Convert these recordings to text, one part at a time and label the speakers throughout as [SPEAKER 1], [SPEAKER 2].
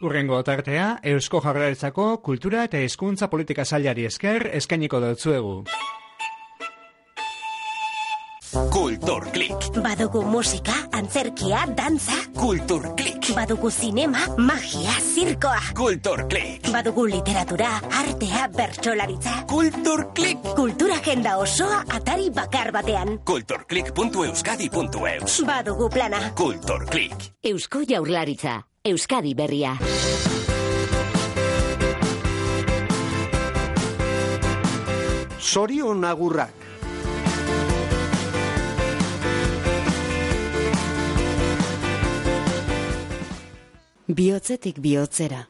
[SPEAKER 1] Hurrengo tartea, Eusko Jaurlaritzako Kultura eta Hizkuntza Politika Sailari esker eskainiko dotzuegu.
[SPEAKER 2] Kulturklik.
[SPEAKER 3] Badugu musika, antzerkia, dantza.
[SPEAKER 2] Kulturklik.
[SPEAKER 3] Badugu zinema, magia, zirkoa.
[SPEAKER 2] Kulturklik.
[SPEAKER 3] Badugu literatura, artea, bertsolaritza.
[SPEAKER 2] Kulturklik.
[SPEAKER 3] Kultura agenda osoa atari bakar batean.
[SPEAKER 2] Kulturklik.euskadi.eus.
[SPEAKER 3] Badugu plana.
[SPEAKER 2] Kulturklik.
[SPEAKER 4] Eusko Jaurlaritza, Euskadi berria.
[SPEAKER 5] Zorion agurrak.
[SPEAKER 6] Bihotzetik bihotzera.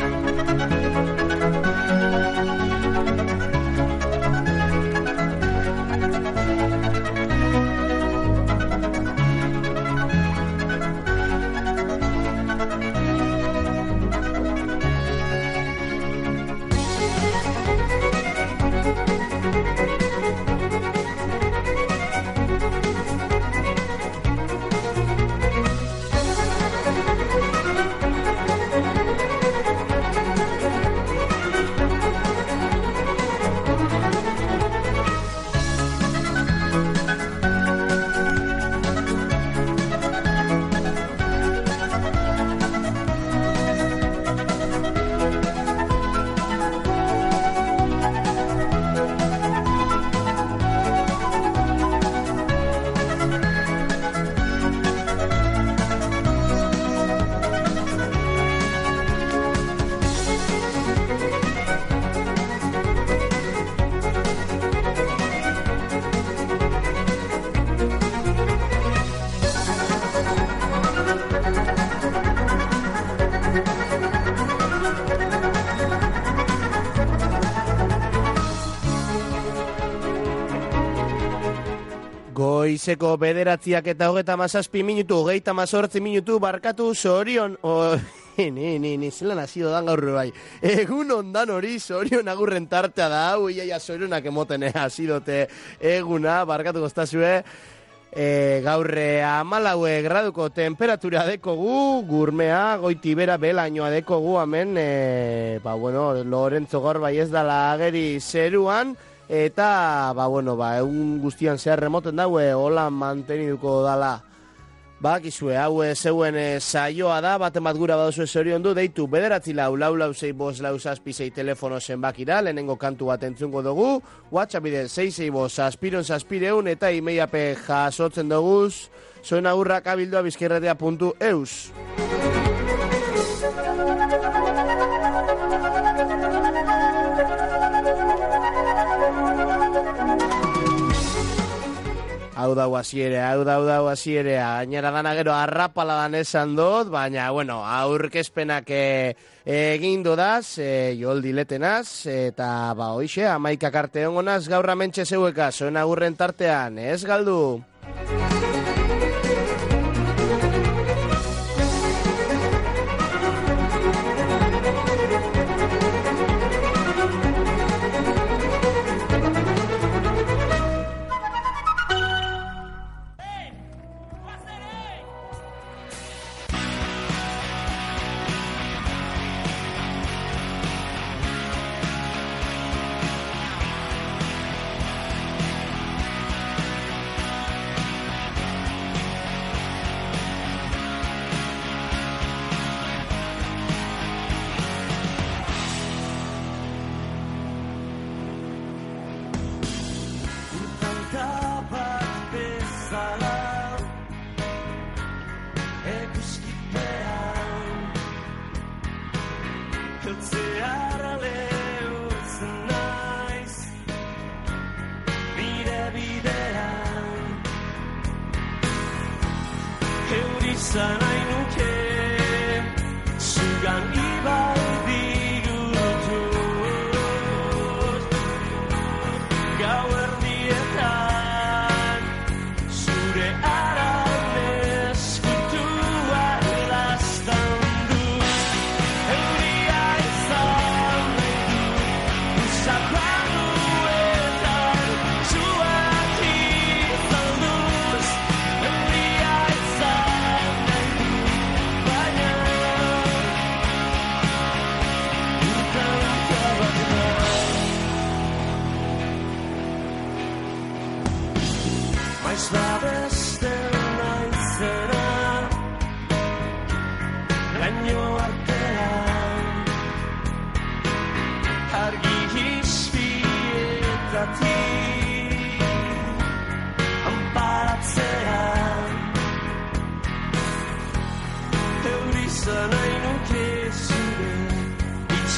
[SPEAKER 5] Goizeko 9:37 hogeita 18 minutu barkatu zorion. Ni zelan hasido dan gaur bai. Egun ondan hori zorion agurren tartea da hau, iaia zorionak emoten hasidote eguna, barkatu goztazue. Gaur 14 graduko temperatura dekogu, gurmea, goitibera belainoa dekogu, hemen, Lorenzo gaur bai ez dala ageri zeruan, eta, egun guztian zehar remoten daue, hola manteniduko dala. Bakizue, hau zeuen saioa da, baten bat gura badozue zorion du, deitu 9446556 telefono zenbakira, lehenengo kantu bat entzungo dugu, WhatsApp bide 665 eta imeiape jasotzen duguz, zoen agurrak abildua bizkerretea.eus. Hau dau hasiere, gainera dana gero arrapaladan esan dut, baina, aurkezpenak egin dodaz, joldi letenaz, eta hoixe, 11 arte ongonaz, gaur amentxe zeueka, zoen agurren tartean, ez galdu?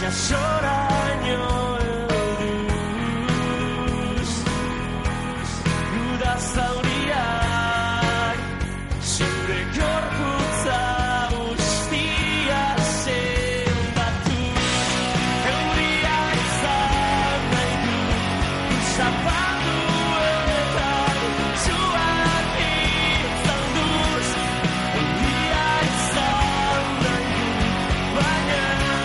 [SPEAKER 6] itxasoraino elduz, gudazauriak zure gorputza guztia sendatu, euria izan nahi du zapatuetan zuak itzalduz, euria izan nahi du baina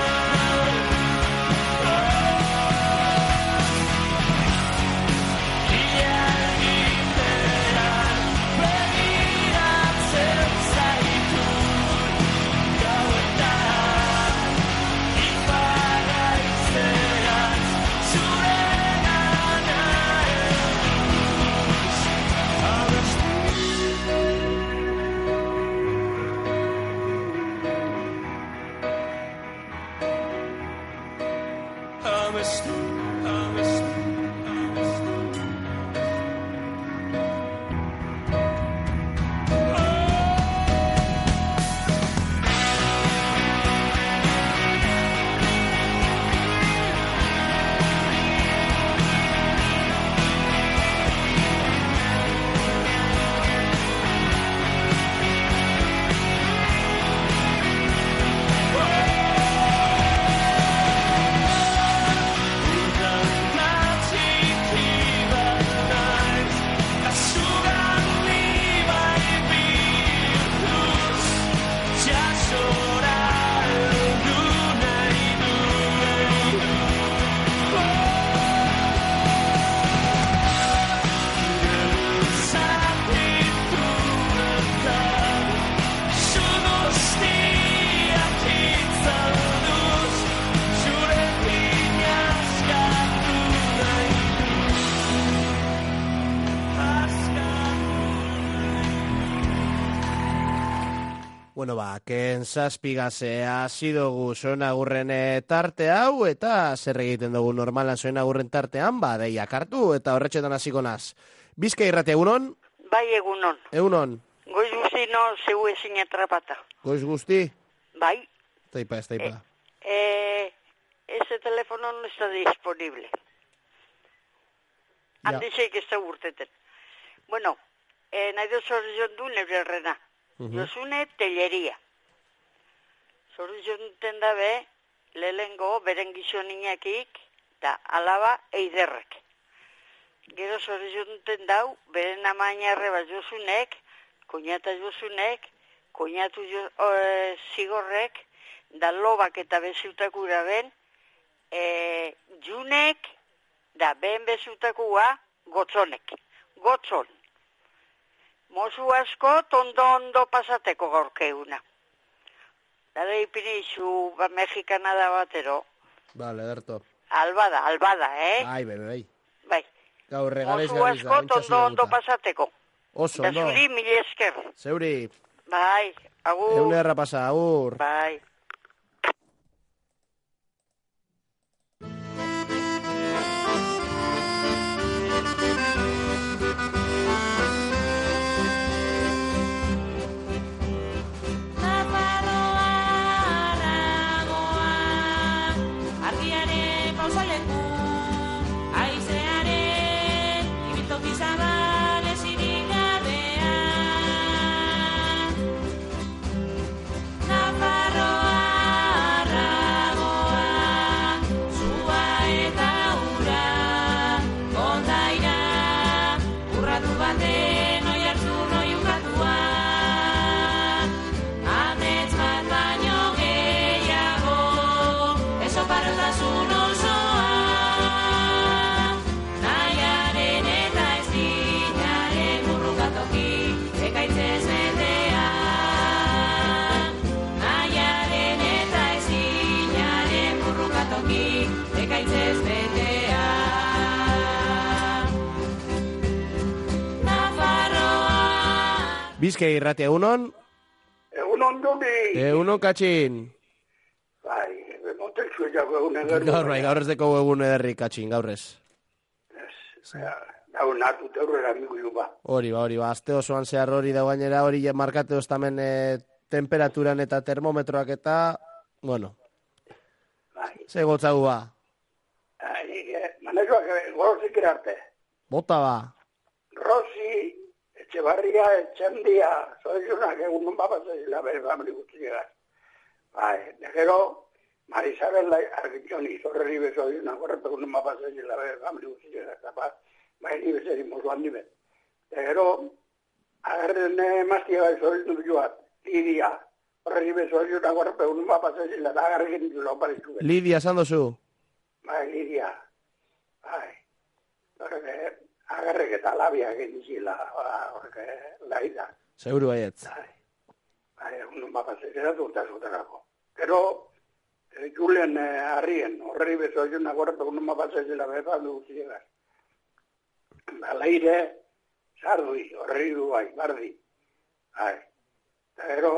[SPEAKER 5] Bueno, ken zazpigase hasi dugu soen agurren tarte hau, eta zer egiten dugu normalan soen agurren tartean, deiak hartu, eta horretxetan hasiko naz. Bizkai irratia, egunon?
[SPEAKER 7] Bai, egunon.
[SPEAKER 5] Egunon?
[SPEAKER 7] Goiz guzti no zeu ezin atrapata.
[SPEAKER 5] Goiz guzti?
[SPEAKER 7] Bai.
[SPEAKER 5] Taipa.
[SPEAKER 7] Ese teléfono no está disponible. Handizek ez da urteten. Bueno, nahi dut zorrizion du nebre errena. Josune telleria. Zorrizionten dabe, lehengo beren gizoninakiik, da alaba eiderrek. Gero zorrizionten dau, beren amainarre bat Josunek, koñata Josunek, koñatu zigorrek, da lobak eta beziutakura ben, junek, da ben beziutakua gotzonek. Gotzon. Mozu asko ondo pasateko gaurkeuna. Dada ipinizu mexikana da batero.
[SPEAKER 5] Vale, derto.
[SPEAKER 7] Albada,
[SPEAKER 5] Ai, bai.
[SPEAKER 7] Bai.
[SPEAKER 5] Gaur regalez
[SPEAKER 7] Mozu asko ondo pasateko.
[SPEAKER 5] Oso,
[SPEAKER 7] ondo. Da zuri mil esker.
[SPEAKER 5] Zeuri.
[SPEAKER 7] Bai, agur.
[SPEAKER 5] Egun erra pasa, agur.
[SPEAKER 7] Bai.
[SPEAKER 5] Bizkai irratia, egunon?
[SPEAKER 8] Egunon duni.
[SPEAKER 5] Egunon katxin.
[SPEAKER 8] Bai, moteltzu egako egun ederri.
[SPEAKER 5] Gaur ez deko egun ederri katxin, gaur ez.
[SPEAKER 8] Gaur natut aurrera bigu ba.
[SPEAKER 5] Hori ba, azte osoan zehar hori da gainera, hori markate oztamen temperaturan eta termometroak eta, bueno.
[SPEAKER 8] Bai,
[SPEAKER 5] Ze gotzagu ba.
[SPEAKER 8] Manezoak gorozik irarte.
[SPEAKER 5] Bota ba.
[SPEAKER 8] Rosi, Etxebarria, Etxendia, zoizunak egun non bapatzezila bere famili guztiegaz. Bai, gero, Marisabel Argitxoni, zorreri bezoizunak horretu non bapatzezila bere famili guztiegaz. Bai, ni bezeri mozuan nibet. Gero, agarren maztia bai zoizu joat, Lidia, horreri bezoizunak horretu non bapatzezila, da agarren loparitzu.
[SPEAKER 5] Lidia, esan dozu?
[SPEAKER 8] Bai, Lidia. Bai. Horrek, agarrek eta labiak egin horrek, laida.
[SPEAKER 5] Seguru baietz.
[SPEAKER 8] Bai, egun bapatzek edatu eta zuterako. Gero, Julen Arrien, horreri bezoizunak horretu egun bapatzek dela bepan du guztiegaz. Leire, Sardui, horreri du bai, bardi. Bai. Eta gero,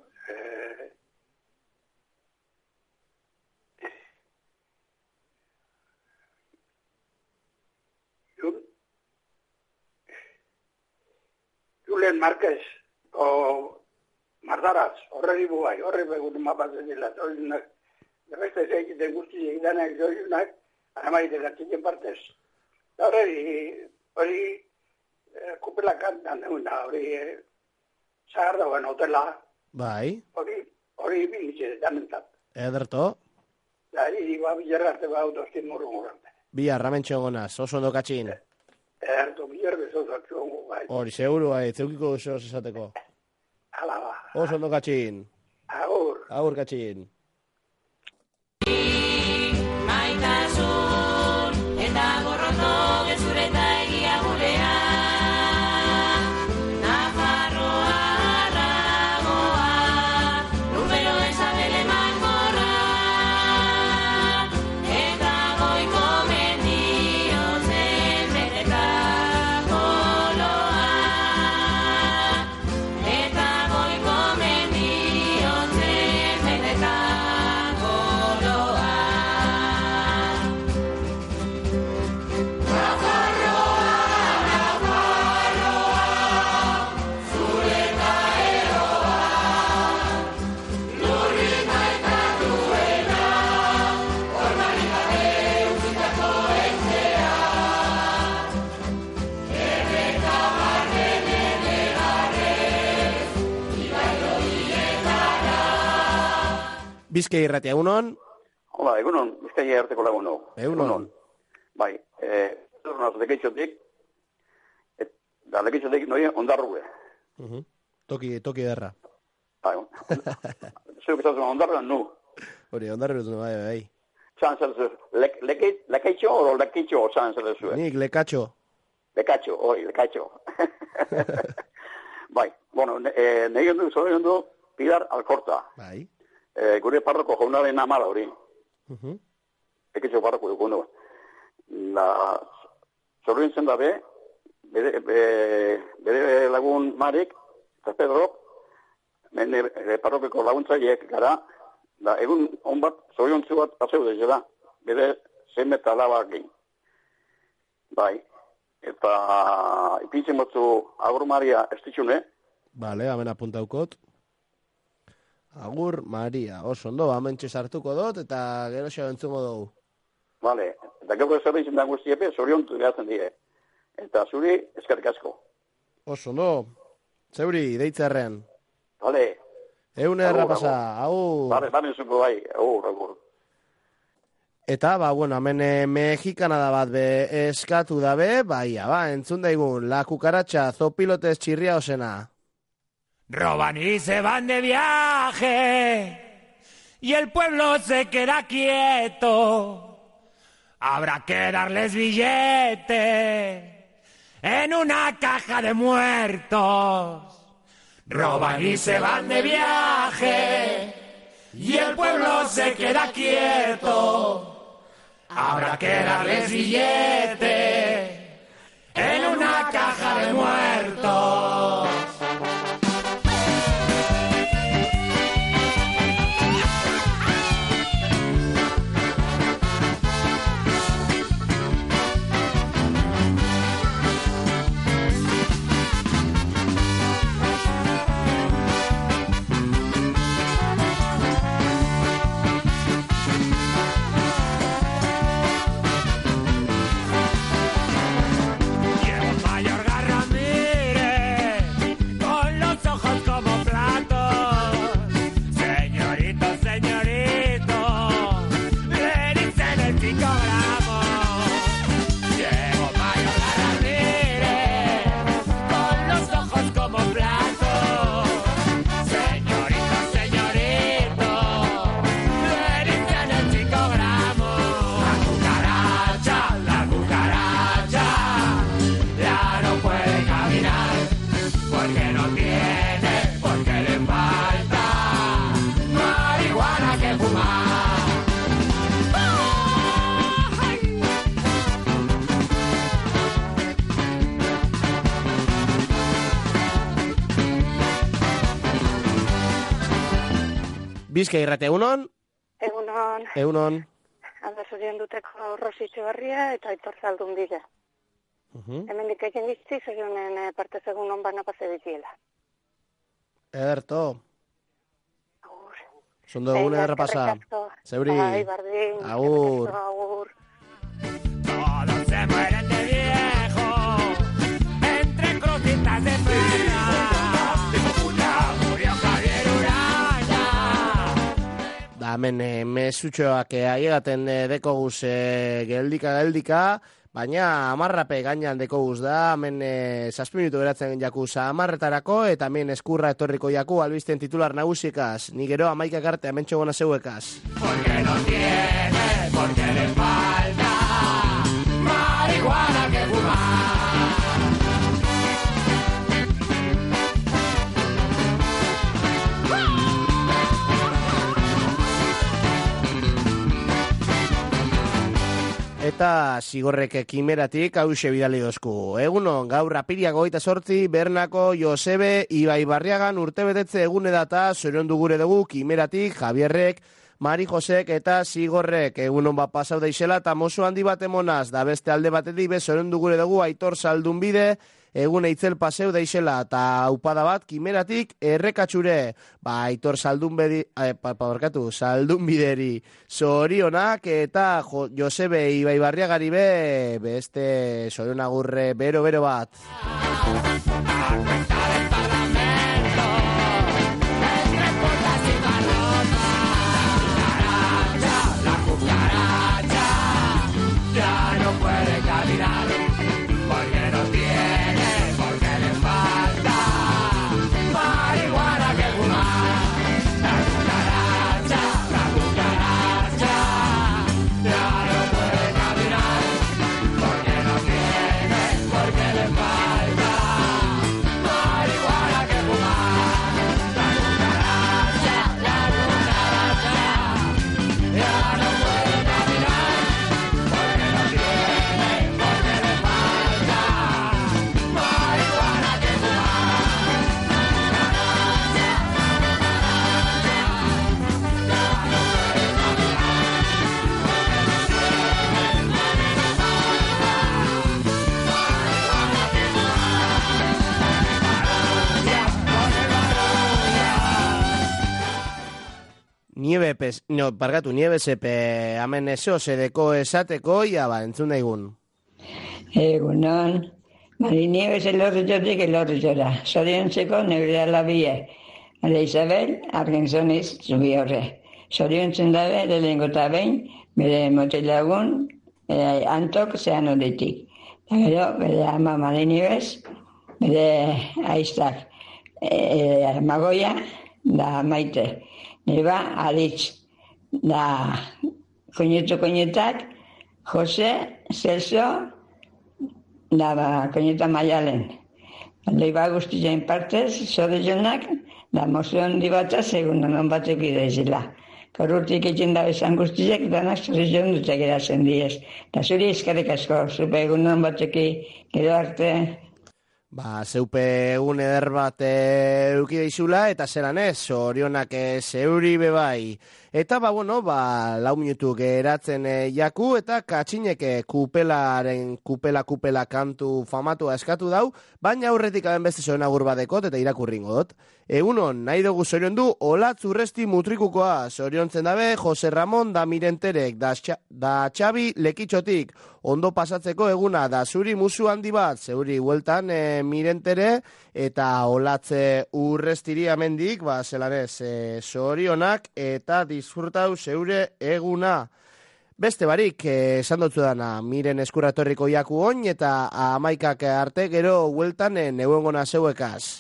[SPEAKER 8] Julen Marquez, o Mardaraz, horreri buai, horreri begun mapatzen dela, zoizunak, beste zeikiten guzti egidanak zoizunak, anamaite gartziken partez. Hori, kupela kantan eguna, hori, zahar dagoen hotela.
[SPEAKER 5] Bai.
[SPEAKER 8] Hori bilitxe, danentzat.
[SPEAKER 5] Ederto.
[SPEAKER 8] Da, hiri, bilarrarte autostin murrungurante.
[SPEAKER 5] Bi arramentxo gonaz, oso ondo katxin.
[SPEAKER 8] Erto, bilar bezozak zuongo, bai.
[SPEAKER 5] Hori, seguru bai, zeukiko oso esateko.
[SPEAKER 8] Hala ba.
[SPEAKER 5] Oso ondo katxin.
[SPEAKER 8] Agur.
[SPEAKER 5] Agur katxin.
[SPEAKER 6] Maitasun eta gorroto gezureta egia gurea. Nafarroa arragoa, lurrero ezabele mangorra. Eta goiko mendio zen betetako loa. Eta goiko mendio zen betetako loa.
[SPEAKER 5] Bizkai irratia, egunon?
[SPEAKER 9] Hola, egunon, Bizkai arteko laguno.
[SPEAKER 5] Egunon.
[SPEAKER 9] Bai, zornaz lekeitxotik, da lekeitxotik noi ondarrue.
[SPEAKER 5] Toki derra.
[SPEAKER 9] Bai, zuek ez ondarruan nu.
[SPEAKER 5] Hori, ondarru dut, bai.
[SPEAKER 9] Zan zer lekeitxo o lekeitxo zan zer zuen?
[SPEAKER 5] Nik, lekatxo.
[SPEAKER 9] Lekatxo, hori, lekatxo. Bai, bueno, negin du, zorion du, Pilar Alkorta.
[SPEAKER 5] Bai.
[SPEAKER 9] Gure parroko jaunaren amara hori. Eketxo parroko dugundu. Zorrien zen dabe, bere lagun Marik, eta Pedrok, parrokeko laguntzaiek gara, da egun onbat, zoriontzu bat paseu dezela, bere zeme eta labakin. Bai, eta ipintzen batzu Agur Maria estitxune.
[SPEAKER 5] Bale, hemen apuntaukot. Agur Maria, oso ondo, hementxe sartuko dut, eta gero xeo entzungo dugu.
[SPEAKER 9] Vale, eta gero zerbaitzen da guztiepe, zoriontu gehatzen die. Eta zuri, eskerrik asko.
[SPEAKER 5] Oso ondo, zeuri, deitzarrean.
[SPEAKER 9] Vale.
[SPEAKER 5] Egun erra pasa, agur.
[SPEAKER 9] Bale, zuko bai, agur.
[SPEAKER 5] Eta, bueno, hemen mexikana da bat be eskatu dabe, entzun daigun, la cucaracha, zopilotes txirria osena.
[SPEAKER 6] Roban y se van de viaje y el pueblo se queda quieto. Habrá que darles billete en una caja de muertos. Roban y se van de viaje y el pueblo se queda quieto. Habrá que darles billete en una caja de muertos.
[SPEAKER 5] Bizka irrate, egunon?
[SPEAKER 10] Egunon.
[SPEAKER 5] Egunon.
[SPEAKER 10] Handa zorion duteko Rosi Etxebarria eta Aitor Zaldunbide. Hemen dikaien gizti, zorionen parte egunon bana pase bitiela.
[SPEAKER 5] Ederto. Zondo egun ederra pasa. Zeuri.
[SPEAKER 10] Bai, bardin.
[SPEAKER 5] Agur.
[SPEAKER 10] Agur.
[SPEAKER 11] Todos se mueren de viejo, entre crucitas de pena. Murió Javier Uraña.
[SPEAKER 5] Da, hemen, mesutxoak aiegaten dekoguz geldika, baina amarrape gainan dekoguz da, hemen 7 minutu geratzen jakuz amarretarako, eta hemen eskurra etorriko jaku albisten titular nagusikaz, ni gero 11 arte hemen txogona zeuekaz.
[SPEAKER 11] Porque no tiene, porque le falta marihuana que fumar.
[SPEAKER 5] Eta zigorrek kimeratik hause bidali dozku. Egunon, gaur apiriak 28, Bernako Josebe Ibai Barriagan urtebetetze egune data, zoriondu gure dugu kimeratik Javierrek, Mari Josek eta zigorrek. Egunon bat pasau daizela eta mozu handi bat emonaz, da beste alde batetik be zoriondu gure dugu Aitor Zaldunbide, egun eitzel paseu daizela eta upada bat kimeratik errekatxure. Aitor Zaldunbideri zorionak eta Josebe Ibai Barriagari be beste zorionagurre bero bat.
[SPEAKER 11] Ya no puede caminar, porque no tiene, porque le falta marihuana que fumar. La cucaracha, ya no puede caminar, porque no tiene, porque le falta marihuana que fumar. La cucaracha, ya no puede caminar.
[SPEAKER 5] Niebesepe, hemen zedeko esateko, ia entzun daigun.
[SPEAKER 12] Egunon, Mari Nieves elorritxora, zoriontzeko neure alabie. Ala Isabel, Argenzoniz, zubi horre. Zoriontzen dabe, lehengo eta behin, bere motelagun, antok zean horitik. Eta gero, bere ama Mari Nieves, bere aiztak, Magoia, da Maite. Neba, aditz, da koinetak, Jose, Celso, da koineta Maialen. Leiba guztien partez, zode jonak, da mozu handi batza, segun non batek idaizela. Korrurtik egin da bezan guztiak, danak zure joan dutak erazen diez. Da zuri eskarek asko, zupe egun non batek gero arte.
[SPEAKER 5] Zeupe egun eder bat eukideizula, eta zelan ez, zorionak zeuri bebai. Eta 4 minutu geratzen jaku, eta katxinek kupela kantu famatua eskatu dau, baina aurretik aben beste zoen agur badekot, eta irakurringo dut. Egunon, nahi dugu zorion du, Olatz Urresti Mutrikukoa, zoriontzen dabe, Jose Ramon da Mirenterek, da Xabi Lekitxotik, ondo pasatzeko eguna, da zuri musu handi bat, zeuri hueltan Mirentere, eta Olatz Urrestiri amendik, zelanez, zorionak, eta disfrutau zeure eguna. Beste barik, esan dutzu dana, miren eskuratorriko jaku oin, eta 11 arte gero hueltan neuengona zeuekaz.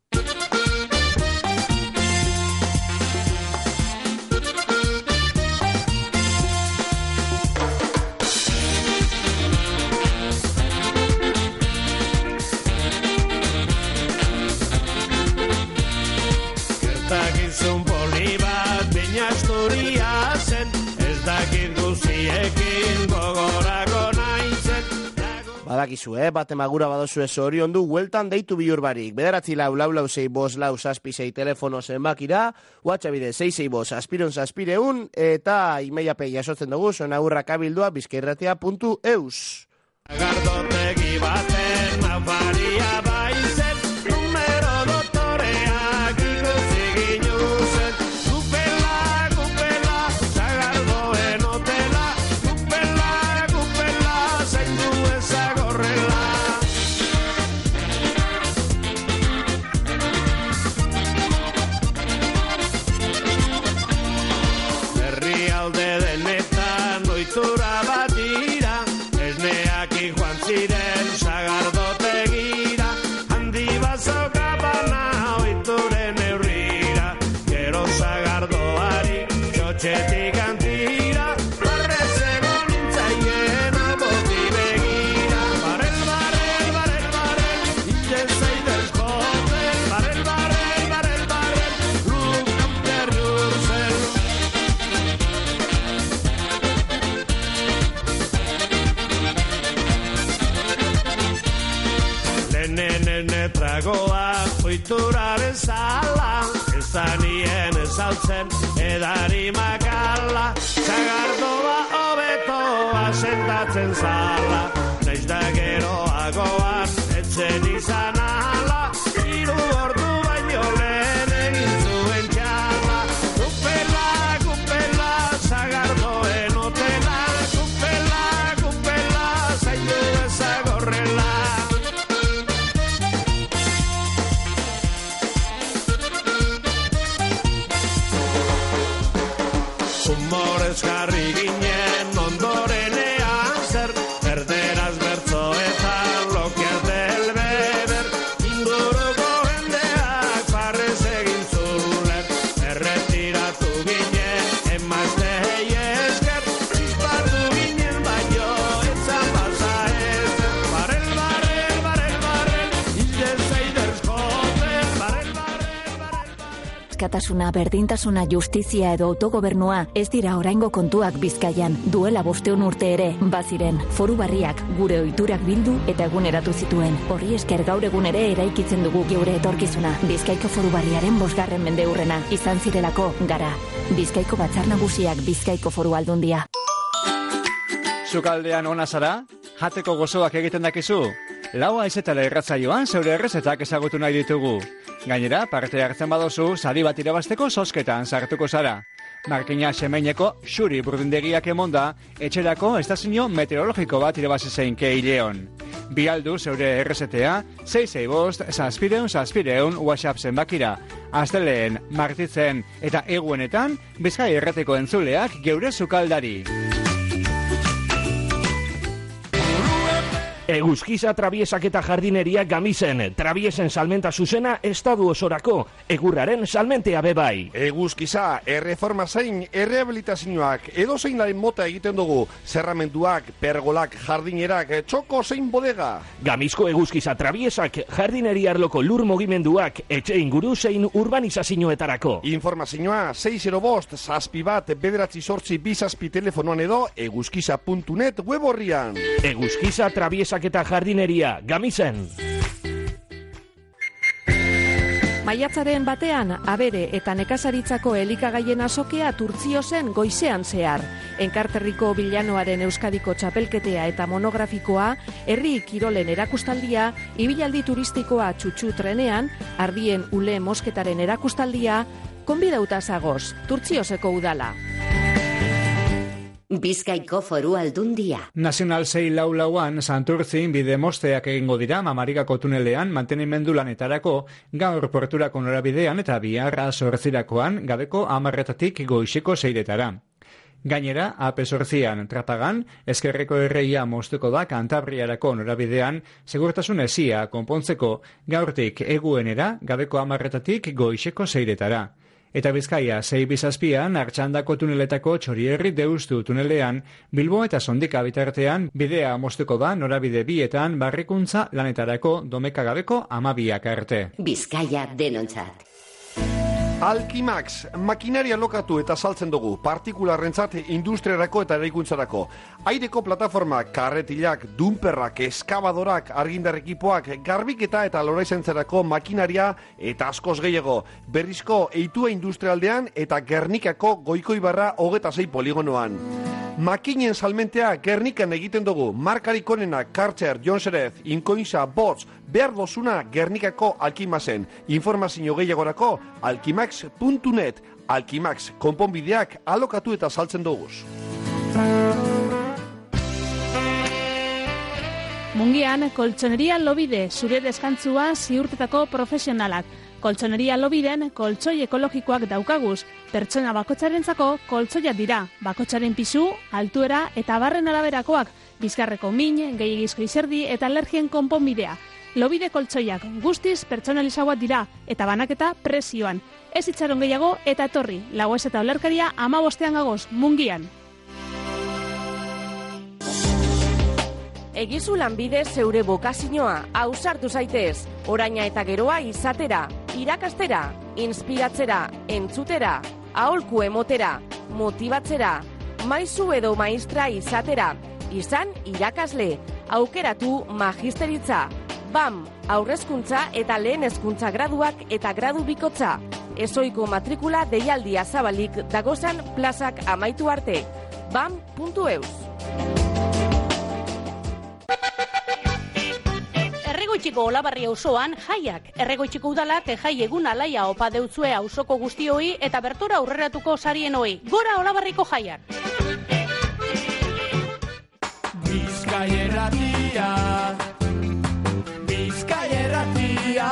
[SPEAKER 11] Gertakizun poli bat bina historia zen, ez dakit guziekin gogorako naizen.
[SPEAKER 5] badakizu, bate magura badozu zorion du, hueltan deitu bihur barik. 9446546 telefono zenbakira, WhatsAppide 665 eta imeiape jasotzen dugu, zuen agurrak abildua bizkairratia.eus.
[SPEAKER 11] Gardotegi baten afaria baizen, numero doktoreak ikusi ginuzen. Gupela, zagardoen hotela, gupela, zaindu ezagorrela. Herrialde denetan ohitura bat dira, esneak joan ziren sagardotegira, handi bazokapana ohituren neurrira, gero sagardoari txotxetik antira, barrez egon nintzaien alboti begira. Barel, hilen zaitez joten, barel, look after yourself. Nene tragoa ohituraren zala, ezanien ezautzen edari makala, zagardoa hobetoa sentatzen zala, naiz da geroagoan etzen izan ala, 3 ordu baino lehen egin zuen txala. Gupela, zagardoen hotela, gupela, zaindu ezagorrela. Humorez jarri ginen ondorenean zer, berderaz bertzoetan lokiaz del beber, inguruko jendeak farrez egin zulen, erretiratu ginen emaztei esker, zizpartu ginen baino etzan pasa ezer. Barel, hilen zaitez joten, barel.
[SPEAKER 13] Askatasuna, berdintasuna, justizia edo autogobernua ez dira oraingo kontuak Bizkaian. Duela 500 urte ere, baziren, foru barriak gure ohiturak bildu eta eguneratu zituen. Horri esker gaur egun ere eraikitzen dugu geure etorkizuna. Bizkaiko foru barriaren 5. mendeurrena izan zirelako gara. Bizkaiko Batzar Nagusiak, Bizkaiko Foru Aldundia.
[SPEAKER 1] Sukaldean ona zara? Jateko gozoak egiten dakizu? Laua izetala irratzaioan zeure errezetak ezagutu nahi ditugu. Gainera, parte hartzen badozu, sari bat irabazteko zozketan sartuko zara. Markina Semeineko xuri burdindegiak emonda, etxerako estazio meteorologiko bat irabazi zein Keileon. Bialdu zeure errezetea, 665-700-700 WhatsApp zenbakira. Asteleen, martitzen eta eguenetan, Bizkai Irratiko entzuleak geure sukaldari.
[SPEAKER 14] Eguzkiza Trabiesak eta Jardineria Gamizen, Trabiesen salmenta zuzena estadu osorako, egurraren salmentea bebai.
[SPEAKER 15] Eguzkiza, erreforma zein, errehabilitazioak, edo zeinaren mota egiten dugu, zerramenduak, pergolak, jardinerak, txoko zein bodega.
[SPEAKER 14] Gamizko Eguzkiza Trabiesak, Jardineria arloko lur mugimenduak, etxe inguru zein urbanizazioetarako.
[SPEAKER 15] Informazioa 605-61-9 telefonoan edo eguzkiza.net web horrian.
[SPEAKER 14] Eguzkiza Trabiesak eta Jardineria, Gamizen.
[SPEAKER 16] Maiatzaren batean, abere eta nekazaritzako elikagaien azokea Turtzio zen goizean zehar. Enkarterriko Bilanoaren Euskadiko txapelketea eta monografikoa, herri kirolen erakustaldia, ibilaldi turistikoa txutxu trenean, ardien ule mosketaren erakustaldia, konbidauta zagoz, Turtzioseko udala.
[SPEAKER 4] Bizkaiko Foru Aldundia.
[SPEAKER 1] Nazional 644an Santurtzin bide mosteak egingo dira Mamarikako tunelean mantenimendu lanetarako, gaur porturako norabidean eta biharra 8 gabeko 10 goizeko 6. Gainera, AP8an Trapagan, Ezkerreko Erreia moztuko da Kantabriarako norabidean, segurtasun ezia konpontzeko, gaurtik eguenera gabeko 10 goizeko 6. Eta Bizkaia 6-7an Artxandako tuneletako Txorierri Deustu tunelean, Bilbo eta Sondika bitartean bidea moztuko da norabide bietan barrikuntza lanetarako domeka gabeko 12 arte.
[SPEAKER 4] Bizkaia denontzat.
[SPEAKER 15] Alkimax, makinaria lokatu eta saltzen dugu, partikularrentzat industriarako eta eraikuntzarako. Aireko plataformak, karretilak, dumperrak, eskabadorak, argindar ekipoak, garbiketa eta loraizentzerako makinaria eta askoz gehiago. Berrizko eitua industrialdean eta Gernikako Goikoibarra 26 poligonoan. Makinen salmentea Gernikan egiten dugu, markarik onena, Karcher, Jonserez, Inkoinsa, Bots, behar dozuna Gernikako Alkimaxen. Informazio gehiagorako, alkimax.net. Alkimax, konponbideak alokatu eta saltzen duguz.
[SPEAKER 17] Mungian, koltsoneria Lobide, zure deskantzua ziurtetako profesionalak. Koltsoneria Lobiden, koltsoi ekologikoak daukaguz. Pertsona bakotsarentzako koltsoiak dira. Bakotsaren pisu, altuera eta barren araberakoak. Bizkarreko min, gehiagizko izerdi eta alergien konponbidea. Lobide koltsoiak guztiz pertsonalizauak dira eta banaketa prezioan. Ez itxaron gehiago eta etorri. Lagoez eta olerkaria 15 gagoz, Mungian.
[SPEAKER 18] Egizu lanbide zeure bokazioa, ausartu zaitez, oraina eta geroa izatera, irakastera, inspiratzera, entzutera, aholku emotera, motibatzera, maizu edo maistra izatera, izan irakasle, aukeratu magisteritza, BAM, aurrezkuntza eta lehen hezkuntza graduak eta gradu bikotza, ezoiko matrikula deialdia zabalik dagozan plazak amaitu arte, bam.eus.
[SPEAKER 19] Erregoitziko Olabarri auzoan jaiak. Erregoitziko udalak jai egun alaia opa deutzue auzoko guztioi eta bertora aurreratuko sarienoi. Gora Olabarriko jaiak!
[SPEAKER 11] Bizkaierratia, Bizkaierratia.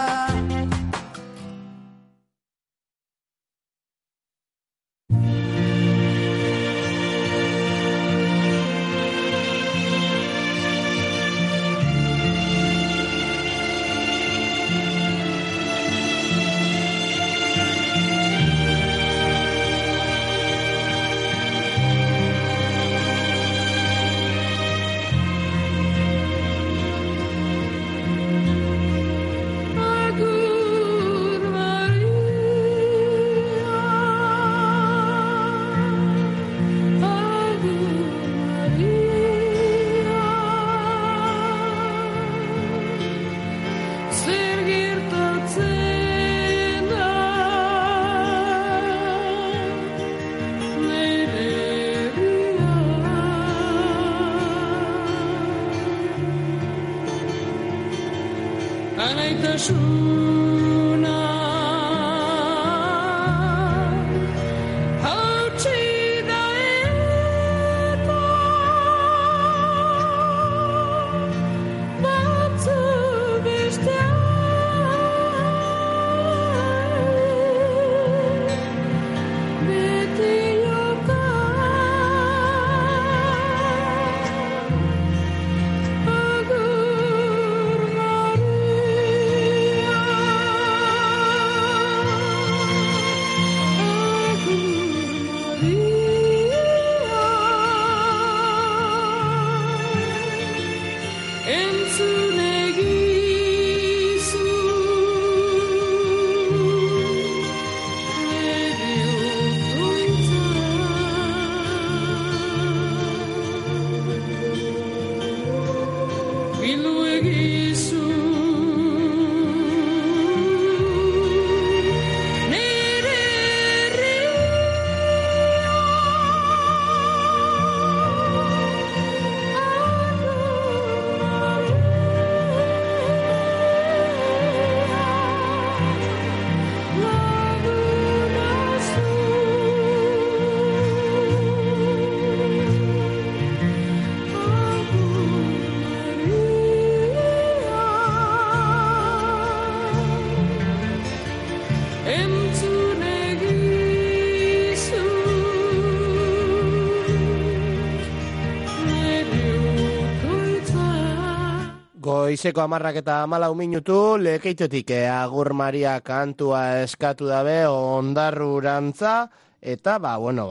[SPEAKER 5] Goizeko 10:14 minutu, lekeitotik Agur Maria kantua eskatu dabe ondarrurantza, eta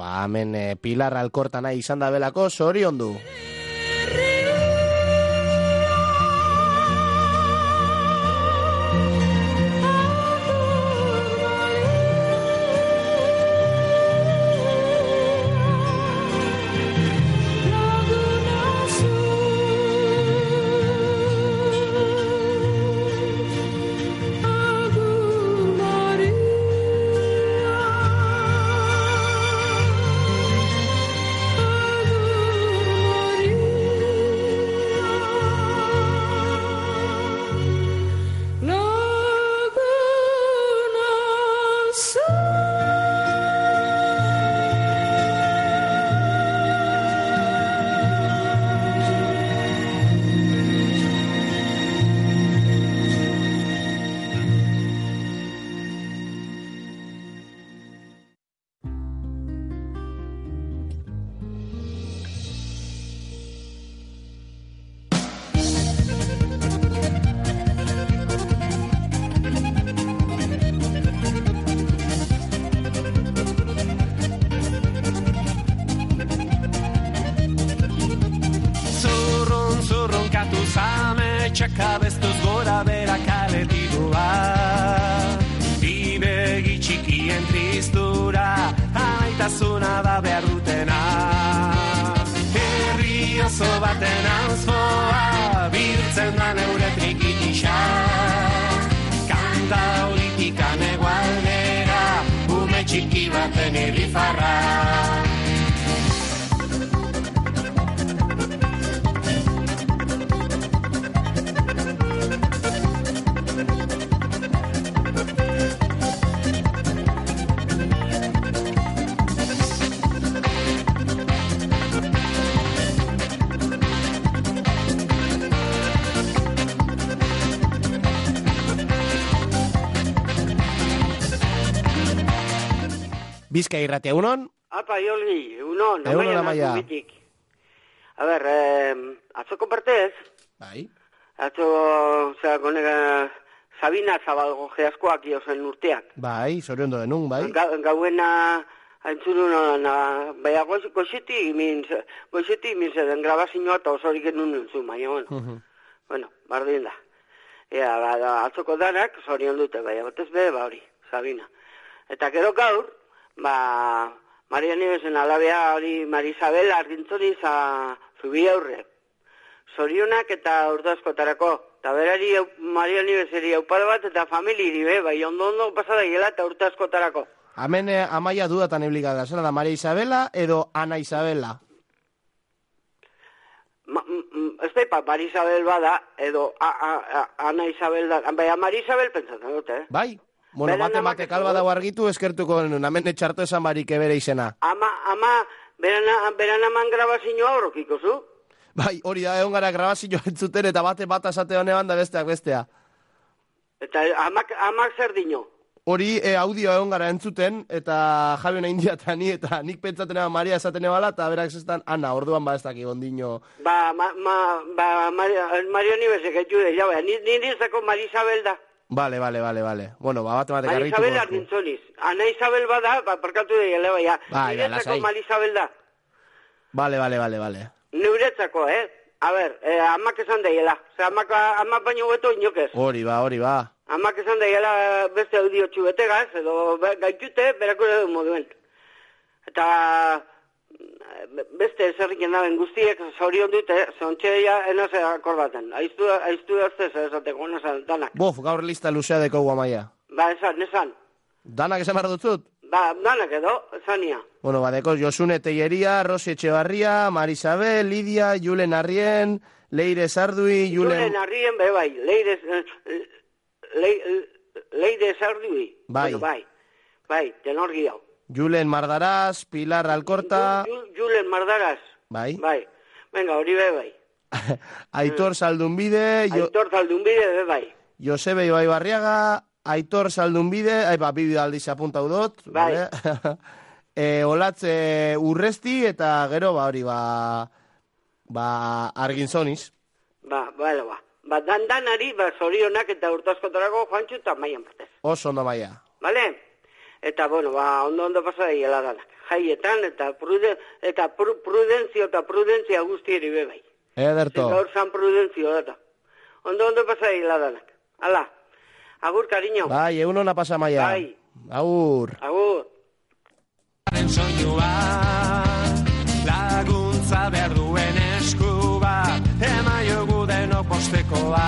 [SPEAKER 5] hemen Pilar Alkortana izan dabelako zoriondu.
[SPEAKER 11] kabeztuz gora bera kaletidua. Bibegi txikien tristura, aitasuna da behar dutena. Herri oso baten auzpoa, biltzen da neure trikitisa. Kanta horikikan egualdera, ume txiki baten irrifarra.
[SPEAKER 5] Bizka irratia, egunon?
[SPEAKER 20] Apa, Joli, egunon.
[SPEAKER 5] Egunon, Amaia.
[SPEAKER 20] A ber, atzoko partez?
[SPEAKER 5] Bai.
[SPEAKER 20] Atzo, konega, Sabina Zabalgo geazkoak iozen urteak.
[SPEAKER 5] Bai, zoriondo denun, bai.
[SPEAKER 20] Gauena, entzunun, baina goxeti minz den grabazioa eta osorik enun entzun, baina, bueno, bardin da. Atzoko danak, zorion dute, baina, batez be, hori, Sabina. Eta gero gaur, Maria Nivesen alabea hori Marisabel Argintzoni zubi aurre. Zorionak eta urte askotarako. Eta berari Maria Niveseri aupada bat eta familiri be, bai ondo pasada hiela eta urte askotarako.
[SPEAKER 5] Hemen Amaia dudatan eblikada, zera da Maria Isabela edo Ana Isabela?
[SPEAKER 20] Ez da, Maria Isabel bada edo Ana Isabel da, bai, Maria Isabel pentsatzen dute,
[SPEAKER 5] Bai. Bueno, bate kalba dago argitu eskertuko denun, hemen etxartu esan barik ebere izena.
[SPEAKER 20] Ama, beran aman grabazioa horrokiko zu?
[SPEAKER 5] Bai, hori da, egon gara grabazioa entzuten eta bat esate honean da bestea.
[SPEAKER 20] Eta amak zer dino?
[SPEAKER 5] Hori audioa egon gara entzuten, eta Javion Indiatani, eta nik pentsaten eban Maria esaten ebala, eta berak zestan Ana, orduan ez daki ondino.
[SPEAKER 20] Maria Nivesek etxude, ja, nire zako Maria Isabel da.
[SPEAKER 5] Vale. Bueno, bat garritu.
[SPEAKER 20] Maria Isabel Argintzoniz. Ana Isabel bada, parkatu da gele, baina. Niretzako Maria Isabel da.
[SPEAKER 5] Vale.
[SPEAKER 20] Niretzako, A ber, amak esan da gela. Amak baino beto inokez.
[SPEAKER 5] Hori ba.
[SPEAKER 20] Amak esan da gela beste audio txubetegaz, edo gaitute, berako edo moduen. Eta beste zerriken daben guztiek zaurion dute, zontxeia enaz akordaten. Aiztu daztez esateko nesan danak.
[SPEAKER 5] Bof, gaur lista luzea deko Amaia.
[SPEAKER 20] Ba, esan.
[SPEAKER 5] Danak esan behar dutzut?
[SPEAKER 20] Ba, danak edo, esania.
[SPEAKER 5] Bueno, deko Josune Telleria, Rosi Etxebarria, Marisabel, Lidia, Julen Arrien, Leire Sardui,
[SPEAKER 20] Julen Arrien, bai, Leire Sardui.
[SPEAKER 5] Bai.
[SPEAKER 20] Bueno, bai, tenor guiau.
[SPEAKER 5] Julen Mardaraz, Pilar Alcorta...
[SPEAKER 20] Julen Mardaraz.
[SPEAKER 5] Bai.
[SPEAKER 20] Venga, hori bai.
[SPEAKER 5] Aitor Zaldunbide...
[SPEAKER 20] bai.
[SPEAKER 5] Josebe Ibai Barriaga, Aitor Zaldunbide... Bibi aldiz apunta udot.
[SPEAKER 20] Bai.
[SPEAKER 5] Olatze Urresti eta gero, hori, Argintzoniz.
[SPEAKER 20] Dandanari, zorionak eta urtaskotarako Juantxu eta Maian partez.
[SPEAKER 5] Oso ondo Maia.
[SPEAKER 20] Vale? Eta, bueno, ondo pasada hiela danak. Jaietan, eta prudentzia guztieri bebai.
[SPEAKER 5] Ederto.
[SPEAKER 20] Gaur zan prudentzio data. Ondo pasada hiela danak. Hala, agur, cariño.
[SPEAKER 5] Bai, egun hona pasa Maia.
[SPEAKER 20] Bai.
[SPEAKER 5] Agur.
[SPEAKER 11] Soinua, laguntza behar duen eskuba, emaiogu denok postekoa.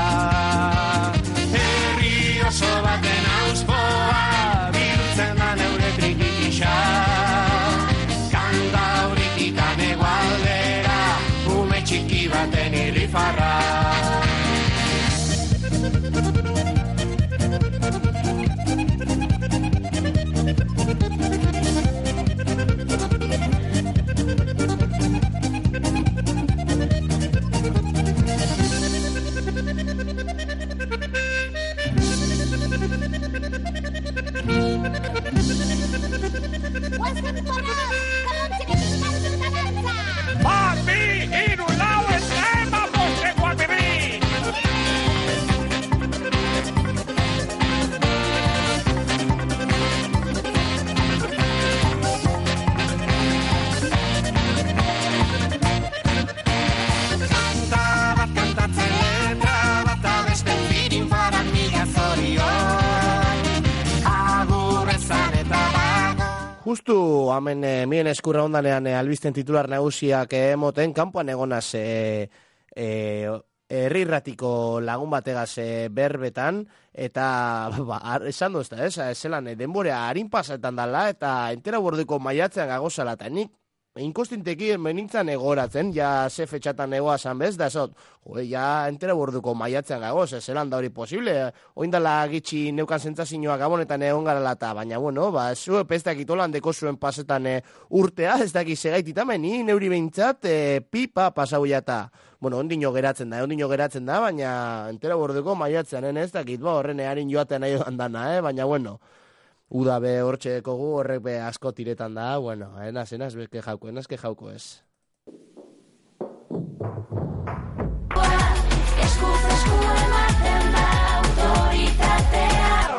[SPEAKER 11] Herri oso baten auzpoa, da neure trikitisa. Kanta horikikan egualdera, ume txiki baten irrifarra. Bat, bi, hiru, lau, estrema, boste,
[SPEAKER 5] justu hamen mien eskurra ondanean albisten titular nagusiak emoten, kanpoan egonaz herrirratiko lagun bategaz berbetan, eta esan duzta, zelan denborea harin pasetan dala, eta entera borduko maiatzean gagozala, eta nik inkostinteki menintzan egoratzen, ja ze fetxatan egoazan bez, da esot, ja entera borduko maiatzean gagoz, zelan da hori posible, oindala gitxi neukan zentzazioa gabonetan egon garala, eta baina, bueno, zu pestak itolan deko zuen pasetan urtea, ez daki segaititamen, ni neuri behintzat pipa pasauia eta, bueno, ondino geratzen da, baina entera borduko maiatzean, ez dakit, horren earin joaten nahi dana, baina, bueno, uda be hortxe kogu, horrek be asko tiretan da, bueno, enaz bezke jauko ez.
[SPEAKER 11] Eskuz esku ematen da autoritatea.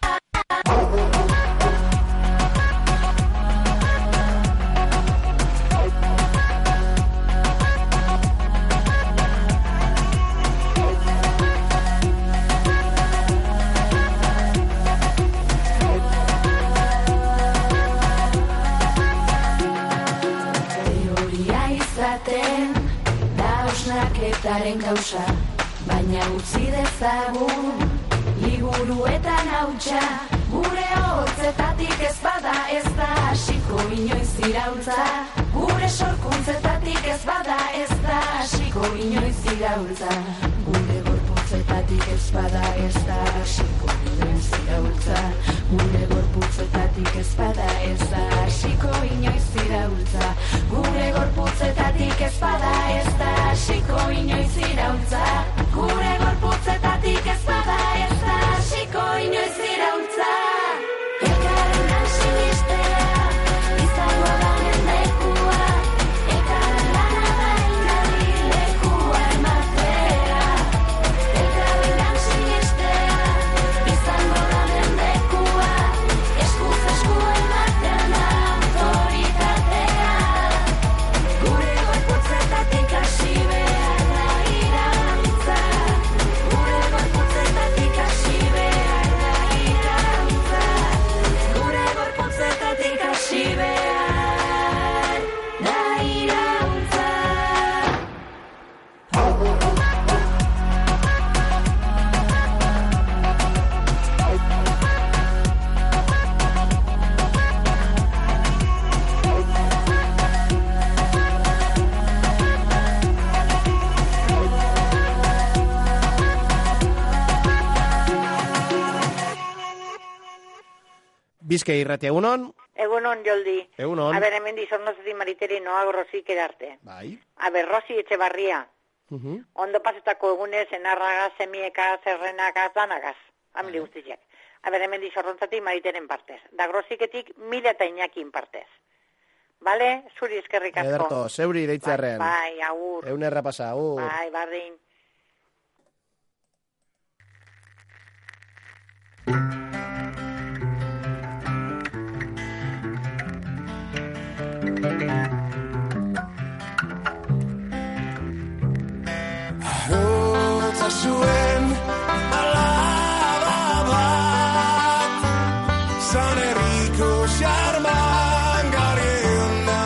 [SPEAKER 21] Hausnaketaren gauza, baina utzi dezagun liburuetan hautsa, gure hotzetatik ez bada ez da hasiko inoiz iraultza, gure sorkuntzetatik ez bada ez da hasiko inoiz iraultza, gure gorputzetatik ez bada ez da hasiko inoiz iraultza, gure gorputzetatik ez bada ez da hasiko inoiz iraultza, gure gorputzetatik ez bada ez da hasiko inoiz iraultza, gure gorputzetatik ez bada ez da hasiko inoiz iraultza. Elkarren sinistea, izango da mendekua, elkarren lana da elkarri lekua ematea. Elkarren sinistea, izango da mendekua, eskuz esku ematen da autoritatea. Gure gorputzetatik hasi behar da iraultza, gure gorputzetatik hasi behar da iraultza, gure gorputzetatik hasi behar da iraultza.
[SPEAKER 5] Bizkai irratia, egunon?
[SPEAKER 22] Egunon, Joldi.
[SPEAKER 5] Egunon.
[SPEAKER 22] A ber, hemen dizornozetik mariteri noago Rosik edarte.
[SPEAKER 5] Bai.
[SPEAKER 22] A ber, Rosi Etxebarria. Ondo pasetako egunez, enarragaz, semiekaz, errenagaz, danagaz. Amili guztiak. A ber, hemen dizornozetik mariteren partez. Da Grosiketik 1000 eta Iñakin partez. Bale? Zuri eskerrik asko.
[SPEAKER 5] Ederto, zeuri deitzearren.
[SPEAKER 22] Bai, agur.
[SPEAKER 5] Egun errapasa, agur.
[SPEAKER 22] Bai, bardin.
[SPEAKER 11] Hotza zuen alaba bat, San Herriko xarman garena,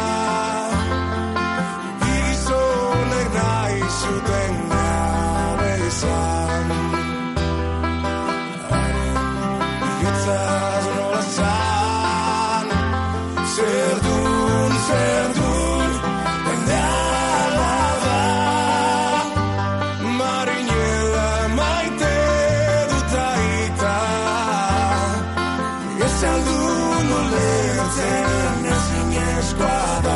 [SPEAKER 11] gizonek nahi zuten gabe izan. Bietzaz nola zan, zerdun, ende alba da. Marinela maite dut aita, ez aldun ulertzen ezinezkoa da.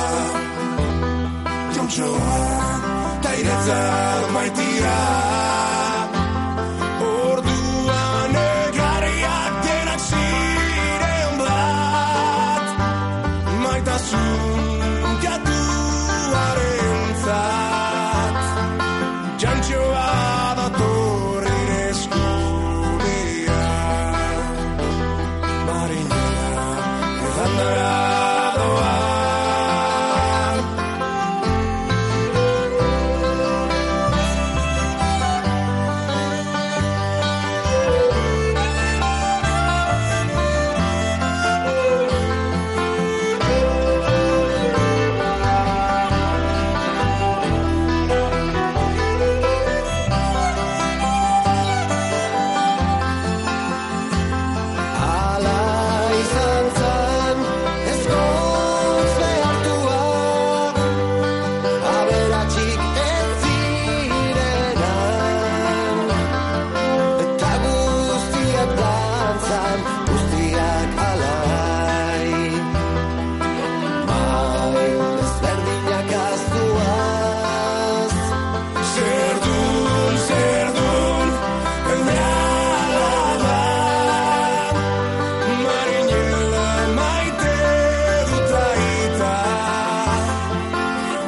[SPEAKER 11] Jontxoa ta iretzat maitira, orduan egarriak denak ziren blat, maitasun jatuarentzat. Jantxoa datorren eskubia, marinela errandara doa.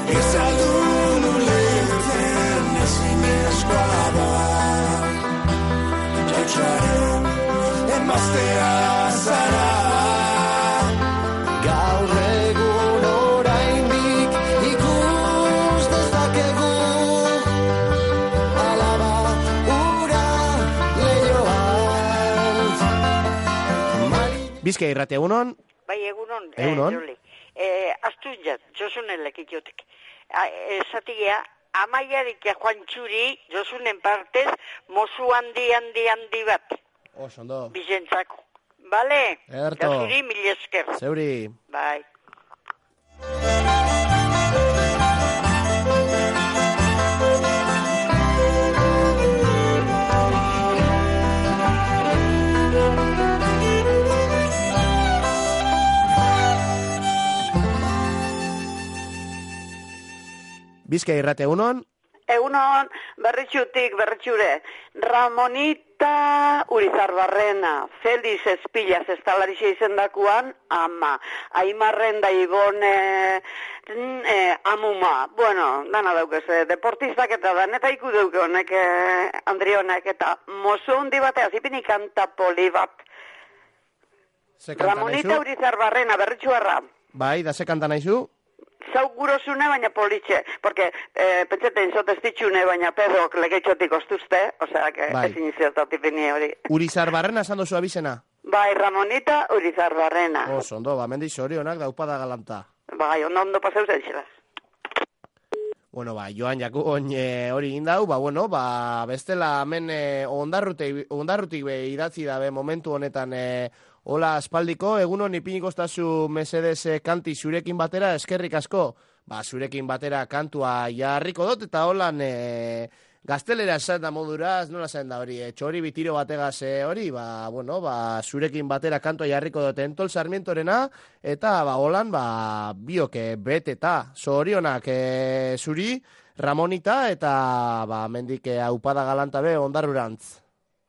[SPEAKER 11] Ez aldun ulertzen ezinezkoa da Jautxaren emaztea zara Gaur egun oraindik ikus dezakegu Alaba ura leioan
[SPEAKER 5] Bizkaia irrate egunon?
[SPEAKER 7] Bai, egunon.
[SPEAKER 5] Egunon.
[SPEAKER 7] Astu jat, Josunen lekitiotek. Esatigea, amaiarik Juan Txuri, Josunen partez, mozu handi bat.
[SPEAKER 5] Ondo.
[SPEAKER 7] Bizentzako. Bale?
[SPEAKER 5] Erto.
[SPEAKER 7] Josuri, mil esker.
[SPEAKER 5] Zeuri.
[SPEAKER 7] Bai.
[SPEAKER 5] Bizkaia irrate egunon?
[SPEAKER 2] Egunon, berritxure. Ramonita Urizarbarrena, Feliz Espillas estalarixe izendakuan, ama. Aimarren da Ibone amuma. Bueno, dana daukez, deportistak eta daneta iku dauke honek, Andrionek, eta mozu hundi batea, zipini kanta poli bat. Ramonita Urizarbarrena, berritxuarra.
[SPEAKER 5] Bai, da ze kanta naizu?
[SPEAKER 2] Zau gurosune, baina politxe, porque pentseten zotestitxune, baina pedok legeitxotik ostuzte, osea, que ezin izototipini hori.
[SPEAKER 5] Urizarbarrena esan dozu abizena?
[SPEAKER 2] Bai, Ramonita Urizarbarrena.
[SPEAKER 5] Ondo, mendiz orionak daupada galanta.
[SPEAKER 2] Bai, ondo paseu zenxeraz.
[SPEAKER 5] Bueno, joan jaku hori indau, bestela hemen ondarrutik idatzi dabe momentu honetan hola aspaldiko, egunon ipinikostazu mesedez kanti zurekin batera, eskerrik asko, zurekin batera kantua jarriko dut, eta holan gaztelera esan da moduraz, nola zen da hori, txori bitiro bategaz hori, zurekin batera kantua jarriko dut Entol Sarmientorena, eta holan, bioke beteta, zorionak zuri, Ramonita, eta mendik aupada galanta be ondarrurantz.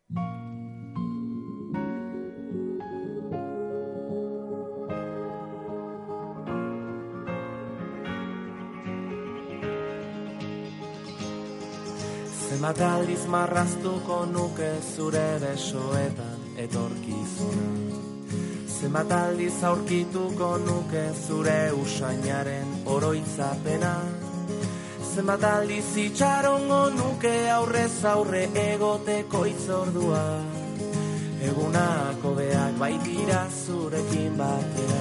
[SPEAKER 3] Zenbat aldiz marraztuko nuke zure besoetan etorkizuna Zenbat aldiz aurkituko nuke zure usainaren oroitzapena Zenbat aldiz itxarongo nuke aurrez aurre egoteko itzordua Egunako beak baitira zurekin batera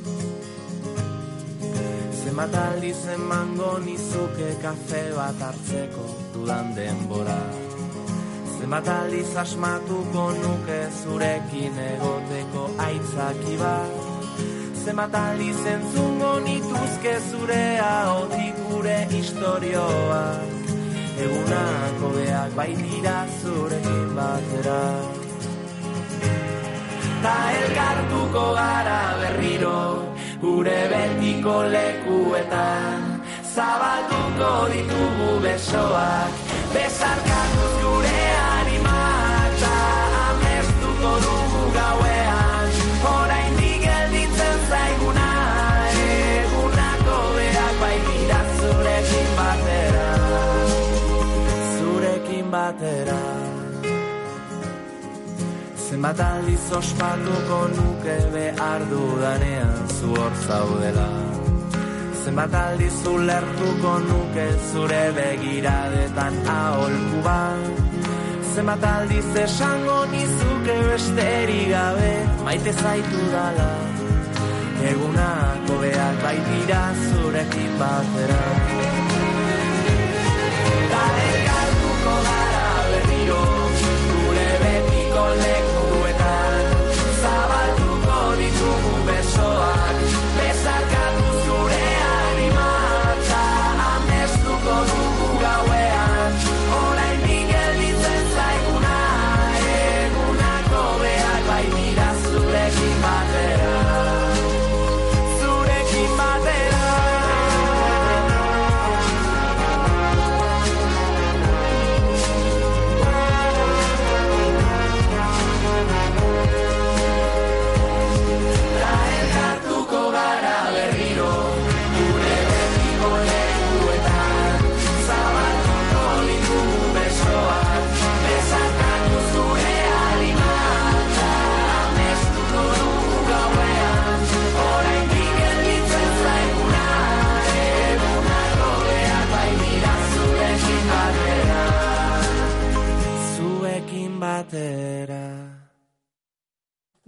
[SPEAKER 3] Zenbat aldiz emango nizuke kafe bat hartzeko dudan denbora Zenbat aldiz asmatuko nuke zurekin egoteko aitzaki bat Zenbat aldiz entzungo nituzke zure ahotik gure istorioak Egunako beak baitira zurekin batera Ta elkartuko gara berriro gure betiko lekuetan Zabalduko ditugu besoak Besarkatuz gure animak Ta amestuko dugu gauean Oraindik gelditzen zaiguna Egunako beak baitira zurekin batera Zurekin batera Zenbat aldiz ospatuko nuke behar dudanean zu hor zaudela Zenbat aldiz ulertuko nuke zure begiradetan aholku bat Zenbat aldiz esango nizuke besterik gabe maite zaitu dala Egunako beak baitira zurekin batera Ta elkartuko gara berriro gure betiko lekuetan Zabalduko ditugu besoak Besarkatuz gure animak Ta amestuko dugu gauean Oraindik gelditzen zaiguna Egunako beak baitira zurekin batera Zurekin batera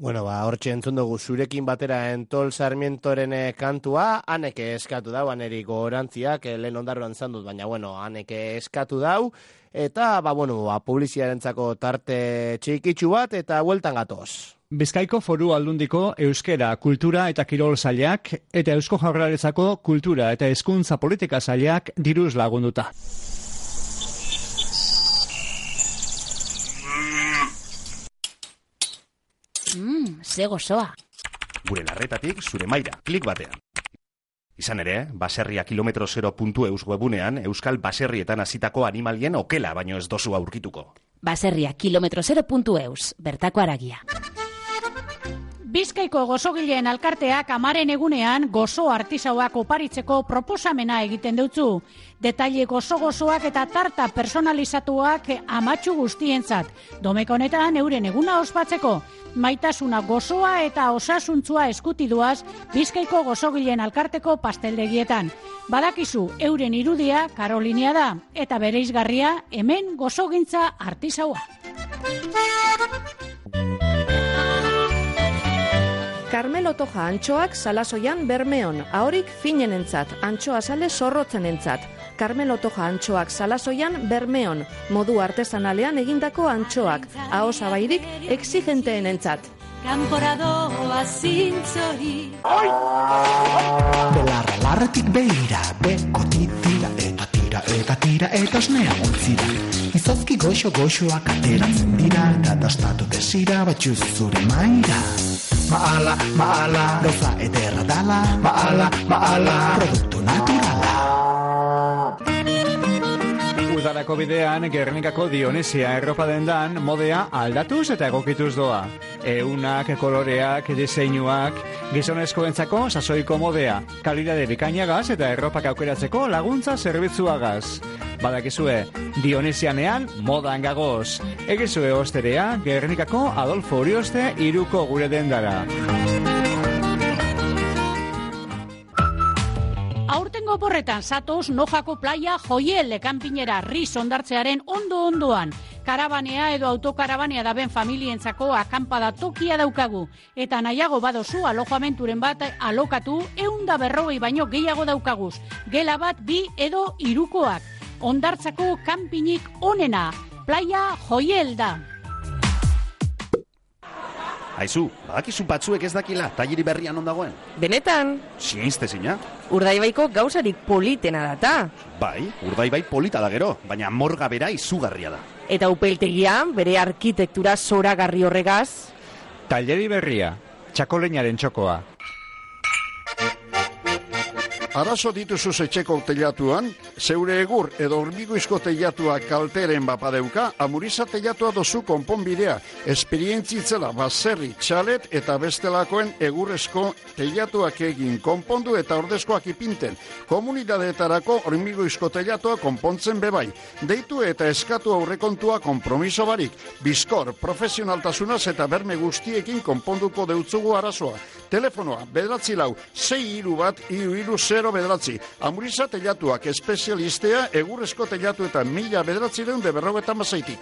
[SPEAKER 5] Bueno, hortxe entzun dugu zurekin batera Entol Sarmientoren kantua, haneke eskatu dau, haneriko orantziak, lehen ondarroan zan dut, baina, haneke eskatu dau, eta, publiziarentzako tarte txikitsu bat, eta bueltan gatoz.
[SPEAKER 1] Bizkaiko Foru Aldundiko Euskera, Kultura eta Kirol Sailak, eta Eusko Jaurlaritzako Kultura eta Hezkuntza Politika Sailak diruz lagunduta.
[SPEAKER 8] Ze gozoa.
[SPEAKER 9] Gure larretatik zure maira, klik batean. Izan ere, baserria kilometro0.eus webunean, Euskal baserrietan hasitako animalien okela baino ez dozu aurkituko.
[SPEAKER 8] Baserria kilometro0.eus, bertako aragia.
[SPEAKER 19] Bizkaiko gozogileen alkarteak amaren egunean gozo artisauak oparitzeko proposamena egiten deutzu. Detaile gozoak eta tarta personalizatuak amatxu guztientzat. Domeko honetan euren eguna ospatzeko. Maitasuna gozoa eta osasuntzua eskutiduaz Bizkaiko gozogileen alkarteko pasteldegietan. Badakizu, euren irudia Karolinia da, eta bereizgarria hemen gozogintza artisaua.
[SPEAKER 16] Carmelo Toja antxoak Salasoian Bermeon, ahorik finenentzat, antxoa sale zorrotzenentzat. Carmelo Toja antxoak Salasoian Bermeon, modu artesanalean egindako antxoak, aho zabairik exigenteenentzat.
[SPEAKER 21] Kanporadoa zintzori.
[SPEAKER 23] Belarra larretik behira, beko tira eta osnea montzira. Izozki goxoak ateratzen dira, eta dastatu desira batxuz zure maira. Maala, gauza ederra dala, maala, produktu naturala.
[SPEAKER 1] Udarako bidean, Gernikako Dionesia erropa dendan, modea aldatuz eta egokituz doa. Eunak, koloreak, diseinuak, gizonezkoentzako sasoiko modea, kalidade bikainagaz eta erropak aukeratzeko laguntza zerbitzuagaz. Badakizue, Dionesianean modan gagoz. Egizue osterea, Gernikako Adolfo Urioste 3 gure dendara.
[SPEAKER 19] Aurtengo borretan zatoz Nojako playa Joiel kanpinera Riz ondartzearen ondoan. Karabanea edo autokarabanea daben familientzako akampada tokia daukagu. Eta nahiago badozu alojamenturen bat alokatu 140 baino gehiago daukaguz. Gela bat 2 edo 3koak. Ondartzako kanpinik onena. Playa Joiel da.
[SPEAKER 9] Aizu, badakizu batzuek ez dakila, tailiri berrian ondagoen.
[SPEAKER 18] Benetan?
[SPEAKER 9] Sinistezina.
[SPEAKER 18] Urdaibaiko gauzarik politena data.
[SPEAKER 9] Bai, Urdaibai polita da gero, baina morga bera izugarria da.
[SPEAKER 18] Eta upeltegia, bere arkitektura zoragarri horregaz.
[SPEAKER 1] Taileri berria, txakoleinaren txokoa.
[SPEAKER 24] Arazo dituzu etxeko teilatuan, zeure egur edo hormigoizko teilatua kalteren bapadeuka, Amuriza teilatua dozu konponbidea, esperientzitzela baserri, txalet eta bestelakoen egurrezko teilatuak egin konpondu eta ordezkoak ipinten. Komunidadeetarako hormigoizko teilatua konpontzen bebai. Deitu eta eskatu aurrekontua konpromiso barik. Bizkor, profesionaltasunaz eta berme guztiekin konponduko deutzugu arazoa. Telefonoa, 9-4-6-3-1-3-0 bederatzi. Amuriza teilatuak espezialistea egurrezko teilatu eta 1956-tik.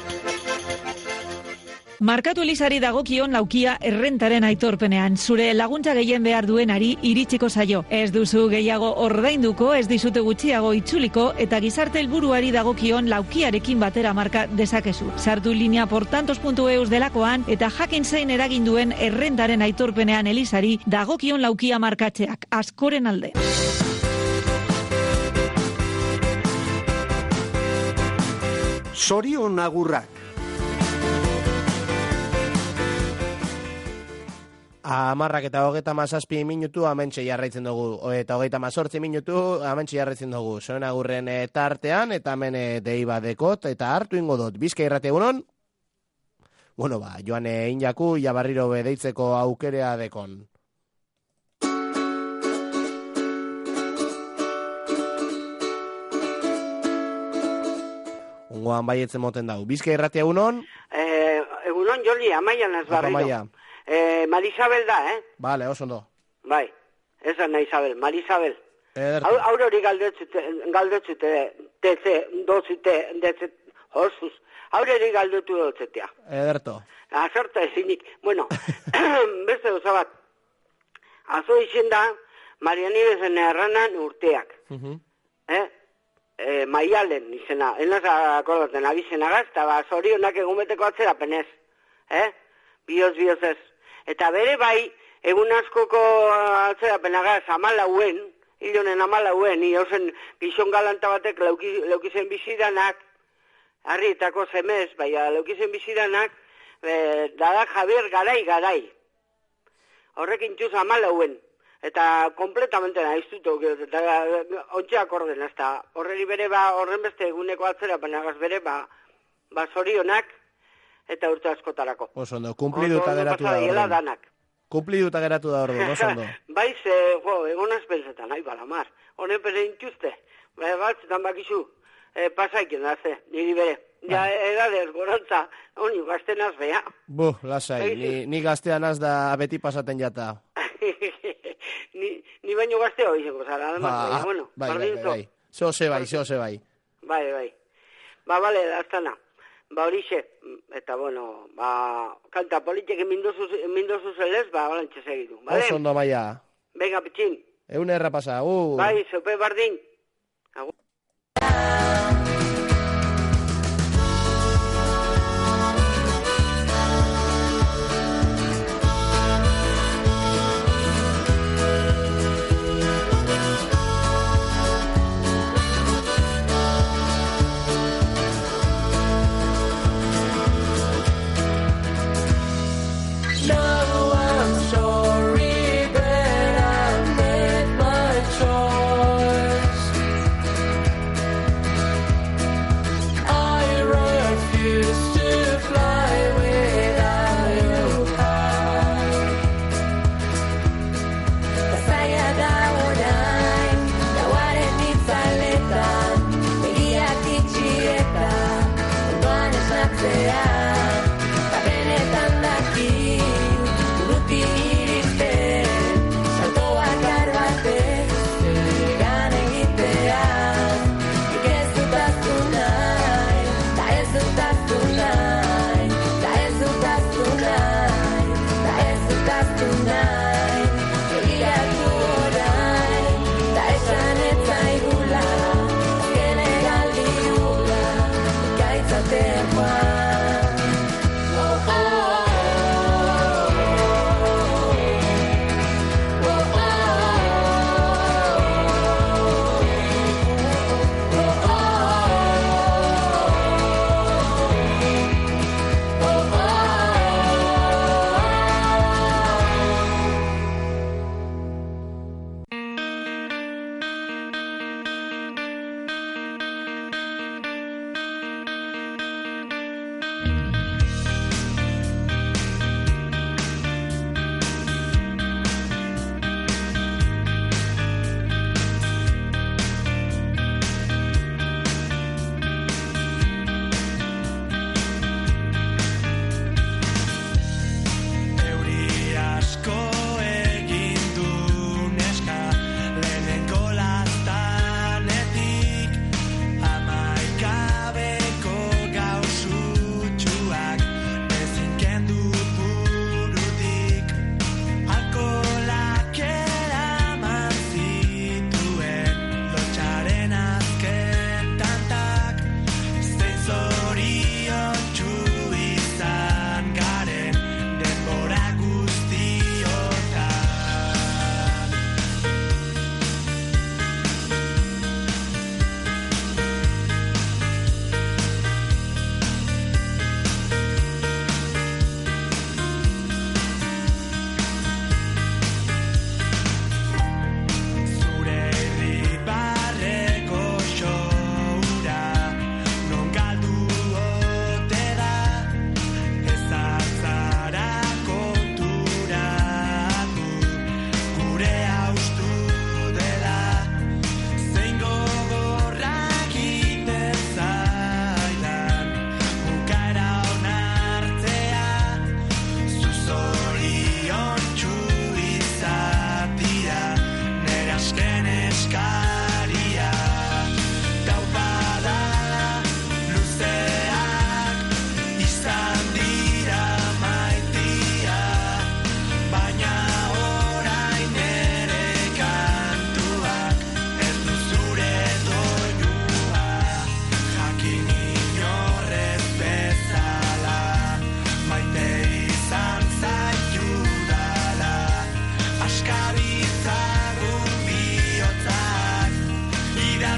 [SPEAKER 25] Markatu Elizari dagokion laukia errentaren aitorpenean. Zure laguntza gehien behar duenari iritsiko zaio. Ez duzu gehiago ordainduko, ez dizute gutxiago itzuliko, eta gizarte helburuari dagokion laukiarekin batera marka dezakezu. Sartu linea portantos.eus delakoan, eta jakin zein eragin duen errentaren aitorpenean Elizari dagokion laukia markatzeak. Askoren alde.
[SPEAKER 26] Zorion agurrak.
[SPEAKER 5] 10:37 amentxe jarraitzen dugu, eta 38 minutu amentxe jarraitzen dugu. Zoen agurren tartean, eta hemen dei badekot, eta hartu ingo dut. Bizkai irrate egunon? Joan injaku, jabarriro bedeitzeko aukerea dekon. Ungoan baietzen moten dau. Bizkai irrate egunon?
[SPEAKER 20] Egunon, Joli, Amaian ez barriro.
[SPEAKER 5] Amaia.
[SPEAKER 20] Marisabel da,
[SPEAKER 5] Vale, oso ondo.
[SPEAKER 20] Bai, ez da Isabel, Marisabel.
[SPEAKER 5] Edertu.
[SPEAKER 20] Aurori galdetzute, dozute, Hostuz, haureri galdutu dutzetea.
[SPEAKER 5] Ederto.
[SPEAKER 20] Azorta ezinik. Bueno, beste doza bat. Azo izen da, Marianibezen erranan urteak. Maialen izena. Enaz akordaten abizenagaz, eta zorionak egumeteko atzerapenez. Bioz ez. Eta bere bai, egun askoko atzerapenagaz, amalauen, hilonen amalauen, iozen gizon galanta batek leukizen bizidanak, harrietako zemez, baina leukizen bizidanak, dada Javier garai. Horrekin txuz amalauen. Eta kompletamente nahiztutu, eta ontxeak orden, ezta horreri bere horren beste eguneko atzerapenagaz bere zorionak, eta urte askotarako.
[SPEAKER 5] Osondo, kumpliduta geratu da orden. Kumpliduta geratu da orden, osondo.
[SPEAKER 20] Baiz, egonaz pensetan, balamar. Honen pere intxuzte, batzetan bakizu, pasaiken da, niri bere. Ja, edadez, gorantza, honi, gaztenaz beha.
[SPEAKER 5] Lasai, ni gaztean az da beti pasaten jata.
[SPEAKER 20] Ni baino gazteo izango zara, además, bueno,
[SPEAKER 5] bai. Zose bai.
[SPEAKER 20] Bai. Bale, aztana. Horixe, eta bueno, kanta politek mindozu zelez, balantxe segitu, bale?
[SPEAKER 5] Osondo, maia.
[SPEAKER 20] Venga, pitxin.
[SPEAKER 5] Egun erra pasa,
[SPEAKER 20] Bai, zope bardin.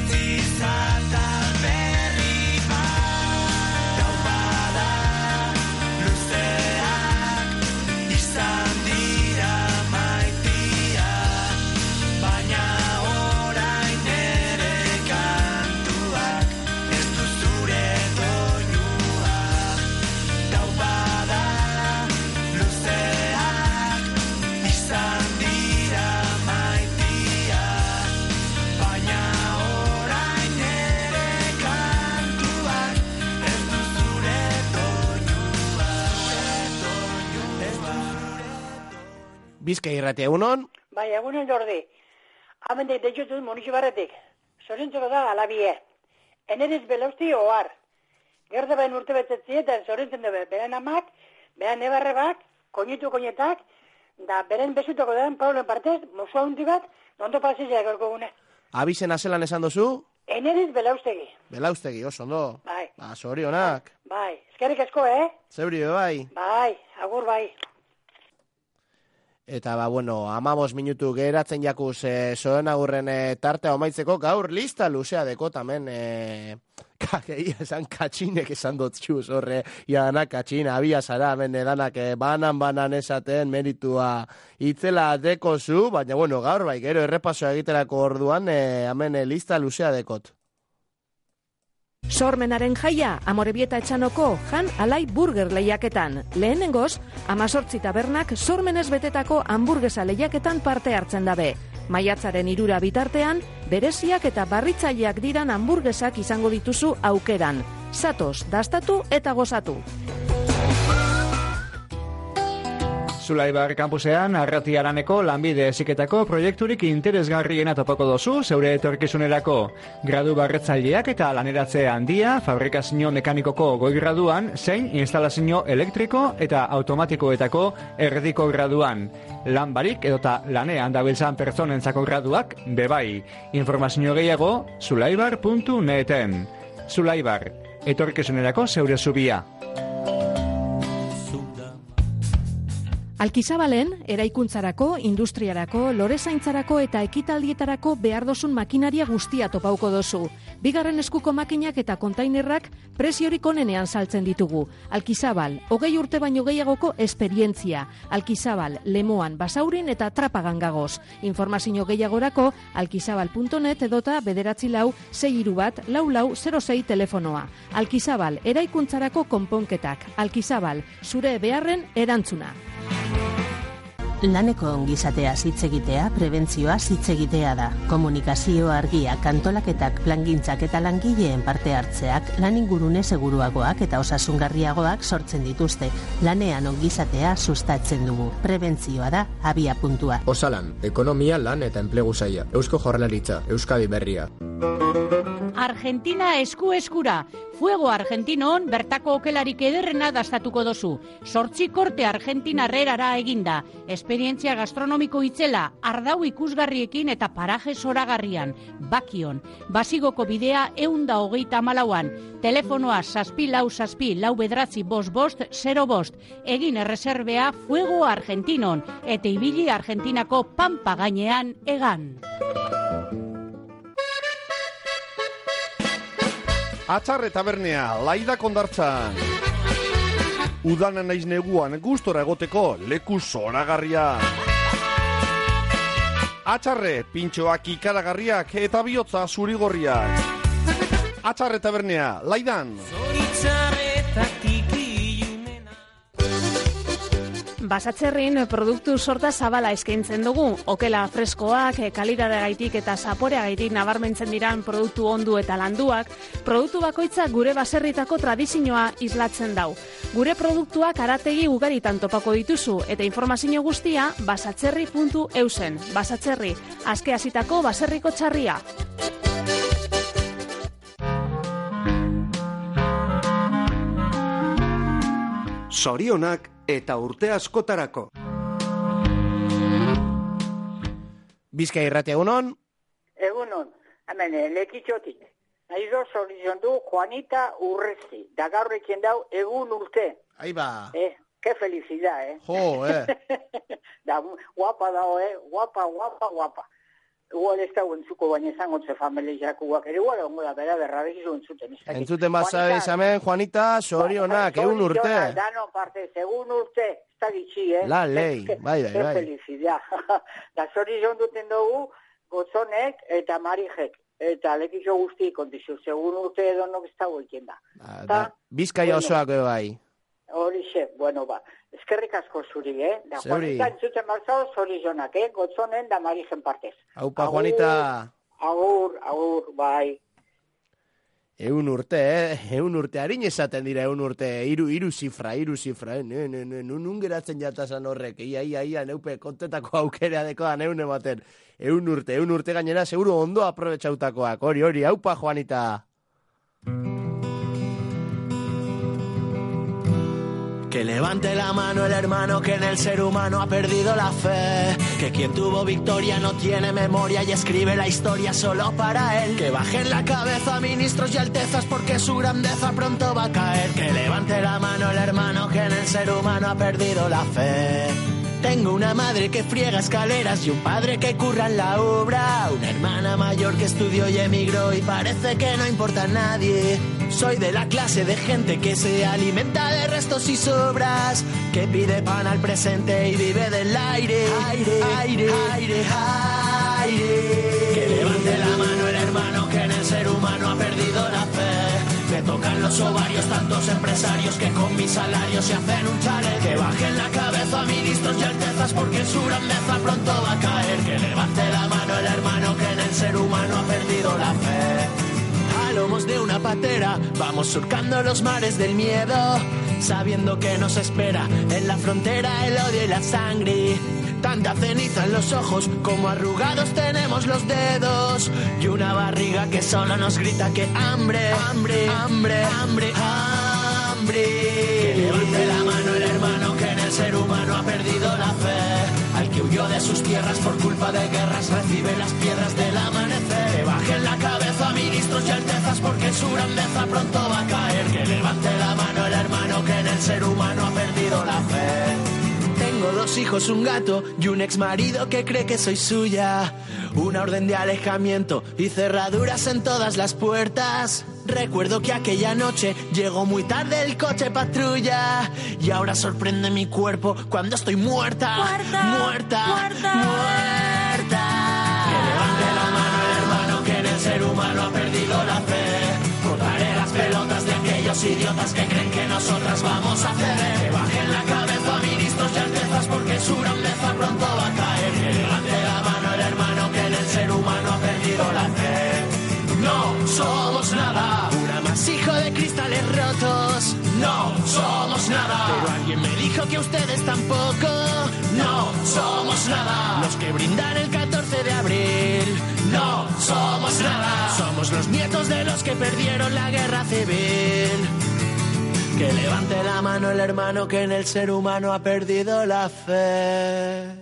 [SPEAKER 5] Bizkai irratia, egunon?
[SPEAKER 22] Bai, egunon Jordi. Hemen deitutut Monixi Barretik. Zorentzeko da alabie. Eneriz belausti ohar. Gerda bain urte betetzi eta zorentzen dube. Beren amak, beren ebarrebak, koinetak, da beren besutako den Paulen partez, mozua hundi bat, ondo pasizia gorko gune.
[SPEAKER 5] Abizen azelan esan duzu?
[SPEAKER 22] Eneriz belaustegi.
[SPEAKER 5] Belaustegi, oso ondo.
[SPEAKER 22] Bai.
[SPEAKER 5] Ba, zorionak.
[SPEAKER 22] Bai, eskerrik asko,
[SPEAKER 5] Zeuri, bai.
[SPEAKER 22] Bai, agur bai.
[SPEAKER 5] Eta, 15 minutu geratzen jakuz zoen agurren tartea omaitzeko, gaur lista luzea deko tamen, kageia esan katxinek esan dut txuz, horre, danak katxin, abia zara, hemen danak banan esaten meritua itzela deko zu, baina, gaur bai, gero errepasoa egiterako orduan, hemen lista luzea dekot.
[SPEAKER 16] Sormenaren jaia, Amorebieta Etxanoko Jan Alai Burger lehiaketan. Lehenengoz, 18 tabernak sormenez betetako hamburguesa lehiaketan parte hartzen dabe. Maiatzaren 3 bitartean, bereziak eta barritzaileak diran hamburguesak izango dituzu aukeran. Zatoz, dastatu eta gozatu.
[SPEAKER 1] Zulaibar kampusean, Arratiaraneko lanbide heziketako proiekturik interesgarriena topako dozu zeure etorkizunerako. Gradu barretzaileak eta laneratze handia, fabrikazio mekanikoko goi graduan, zein instalazio elektriko eta automatikoetako erdiko graduan. Lan barik edota lanean dabiltzan pertsonentzako graduak bebai. Informazio gehiago, zulaibar.neten. Zulaibar, etorkizunerako zeure zubia.
[SPEAKER 16] Alkizabalen, eraikuntzarako, industriarako, lorezaintzarako eta ekitaldietarako behar dozun makinaria guztia topauko dozu. Bigarren eskuko makinak eta kontainerrak preziorik onenean saltzen ditugu. Alkizabal, 20 urte baino gehiagoko esperientzia. Alkizabal, Lemoan, Basaurin eta Trapagan gagoz. Informazio gehiagorako alkizabal.net edota 94631-4406 telefonoa. Alkizabal, eraikuntzarako konponketak. Alkizabal, zure beharren erantzuna.
[SPEAKER 4] Laneko ongizatea hitz egitea, prebentzioa hitz egitea da. Komunikazio argiak, antolaketak, plangintzak eta langileen parte hartzeak lan ingurune seguruagoak eta osasungarriagoak sortzen dituzte. Lanean ongizatea sustatzen dugu. Prebentzioa da abia puntua.
[SPEAKER 6] Osalan, ekonomia, lan eta enplegu saila. Eusko Jaurlaritza, Euskadi Berria.
[SPEAKER 19] Argentina esku-eskura. Fuego Argentinon bertako okelarik ederrena dastatuko dozu. 8 korte argentinarrerara eginda. Esperientzia gastronomiko itzela, ardau ikusgarriekin eta paraje zoragarrian. Bakion. Basigoko bidea 124an. Telefonoa 644-445-505. Egin erreserbea Fuego Argentinon. Eta ibili Argentinako pampa gainean egan.
[SPEAKER 15] Atxarre tabernea, Laida Kondartzan. Udana naiz neguan gustora egoteko leku zoragarria. Atxarre, pintxoak ikaragarriak eta bihotza zurigorriak. Atxarre tabernea, Laidan.
[SPEAKER 17] Basatzerrin produktu sorta zabala eskaintzen dugu. Okela freskoak, kalitateagaitik eta zaporeagaitik nabarmentzen diran produktu ondu eta landuak, produktu bakoitza gure baserritako tradizioa islatzen dau. Gure produktuak arategi ugaritan topako dituzu eta informazio guztia basatzerri.eusen. Basatzerri, aske hasitako baserriko txarria.
[SPEAKER 10] Zorionak eta urte askotarako.
[SPEAKER 5] Bizkai irratia, egunon?
[SPEAKER 22] Egunon, hemen lekitxotik. Nahizo zorizion du Juanita Urresti. Da gaur ekin dau egun urte.
[SPEAKER 5] Aiba.
[SPEAKER 22] Que felicidad,
[SPEAKER 5] Jo,
[SPEAKER 22] Da guapa dao, guapa.
[SPEAKER 7] igual ez da entzuko, baina izango ze familiakoak ere, igual ongo da, bera berrabekizu entzuten.
[SPEAKER 5] Entzuten bazabiz, hemen, Juanita, sorionak, 1 urte.
[SPEAKER 7] Dano partez, 1 urte, ez da gitxi,
[SPEAKER 5] La lei, bai.
[SPEAKER 7] Felicidad. Da zorion duten dugu, gotzonek eta marijek. Eta lekitxo guzti kontizio, 1 urte edonok ez da goiken da.
[SPEAKER 5] Bizkaia osoak bai.
[SPEAKER 7] Horixe, bueno, eskerrik asko zuri, Da
[SPEAKER 5] Zuri.
[SPEAKER 7] Juanita entzuten barzao, zorionak, gotzonen da marijen partez.
[SPEAKER 5] Aupa, Juanita.
[SPEAKER 7] Agur, bai.
[SPEAKER 5] 1 urte, 1 urte, harin esaten dira 1 urte, iru zifra, nun geratzen jatazan horrek, ia, neupe kontetako aukera dekoan ematen. 1 urte gainera, seguru ondo aprobetxautakoak, hori, aupa, Juanita.
[SPEAKER 3] Que levante la mano el hermano que en el ser humano ha perdido la fe. Que quien tuvo victoria no tiene memoria y escribe la historia solo para él. Que bajen la cabeza ministros y altezas porque su grandeza pronto va a caer. Que levante la mano el hermano que en el ser humano ha perdido la fe. Tengo una madre que friega escaleras y un padre que curra en la obra. Una hermana mayor que estudió y emigró y parece que no importa a nadie. Soy de la clase de gente que se alimenta de restos y sobras, que pide pan al presente y vive del aire. Que levante la mano el hermano que en el ser humano ha perdido la fe. Me tocan los ovarios tantos empresarios que con mi salario se hacen un chalet. Que bajen la cabeza ministros y altezas porque su grandeza pronto va a caer. Que levante la mano el hermano que en el ser humano ha perdido la fe. A lomos de una patera vamos surcando los mares del miedo, sabiendo que nos espera en la frontera el odio y la sangre. Tanta ceniza en los ojos como arrugados tenemos los dedos y una barriga que solo nos grita que hambre. Que levante la mano el hermano que en el ser humano ha perdido la fe. Al que huyó de sus tierras por culpa de guerras recibe las piedras del amanecer. Que bajen la cabeza ministros y altezas porque su grandeza pronto va a caer. Que levante la mano el hermano que en el ser humano ha perdido la fe. Tengo 2 hijos, un gato y un exmarido que cree que soy suya. Una orden de alejamiento y cerraduras en todas las puertas. Recuerdo que aquella noche llegó muy tarde el coche patrulla y ahora sorprende mi cuerpo cuando estoy muerta. Muerta. Que levante la mano el hermano que en el ser humano ha perdido la fe. Cortaré las pelotas de aquellos idiotas que creen que nosotras vamos a ceder. Que bajen la cabeza ministros y altezas porque su grandeza pronto va a caer. Que levante la mano el hermano que en el ser humano ha perdido la fe. No somos nada, un amasijo de cristales rotos. No somos nada, pero alguien me dijo que ustedes tampoco. No somos nada, los que brindan el 14 de abril. No somos nada, somos los nietos de los que perdieron la guerra civil. Que levante la mano el hermano que en el ser humano ha perdido la fe.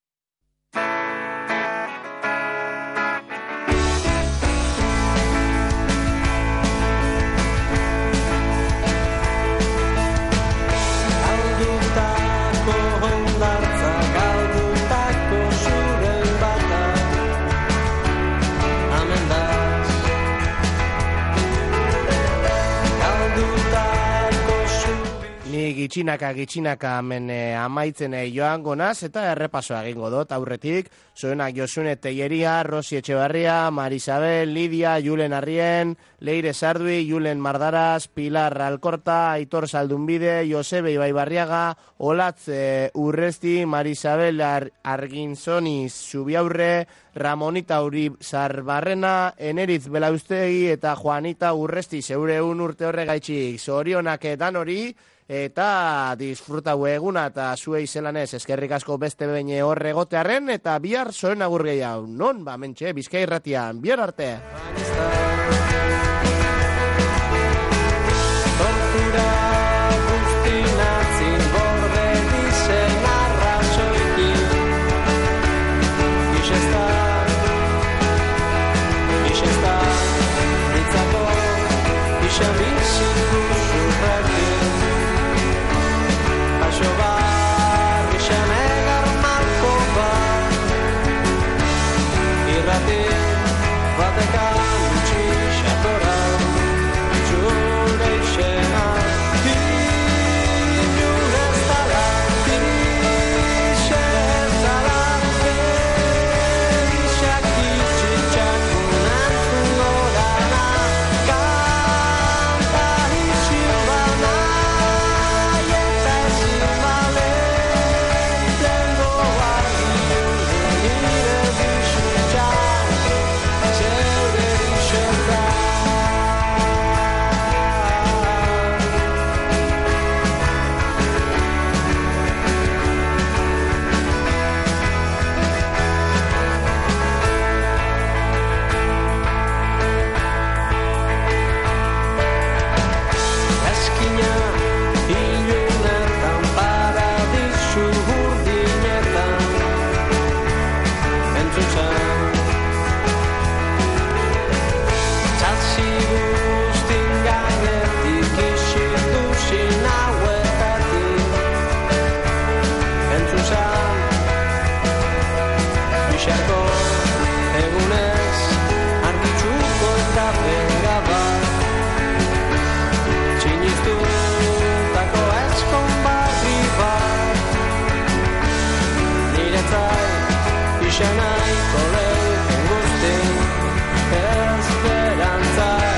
[SPEAKER 5] Gitxinaka hemen amaitzen joango naz eta errepasoa egingo dut aurretik. Zoenak Josune Telleria, Rosi Etxebarria, Marisabel, Lidia, Julen Arrien, Leire Sardui, Julen Mardaraz, Pilar Alkorta, Aitor Saldunbide, Josebe Ibaibarriaga, Olatz Urresti, Marisabel Arginzoniz Zubiaurre, Ramonita Urib Zarbarrena, Eneriz Belaustegi eta Juanita Urresti zeure 1 urte horregaitxik. Zorionak edan hori eta disfrutau eguna eta zuei zelanez eskerrik asko beste behin horregotearen eta bihar zoen agur gehiago. Non, mentxe, Bizkai Irratian, bihar arte.
[SPEAKER 3] Tortura guztinatzin borde dizen arrazoikin. Ixesta, ditzako, ixabiziku zurrakin. Paso bat, ixanegar marko bat.
[SPEAKER 2] benga bat. Txiniztutako eskon barri bat. Niretzat pixanaiko leuken guzti esperantzak.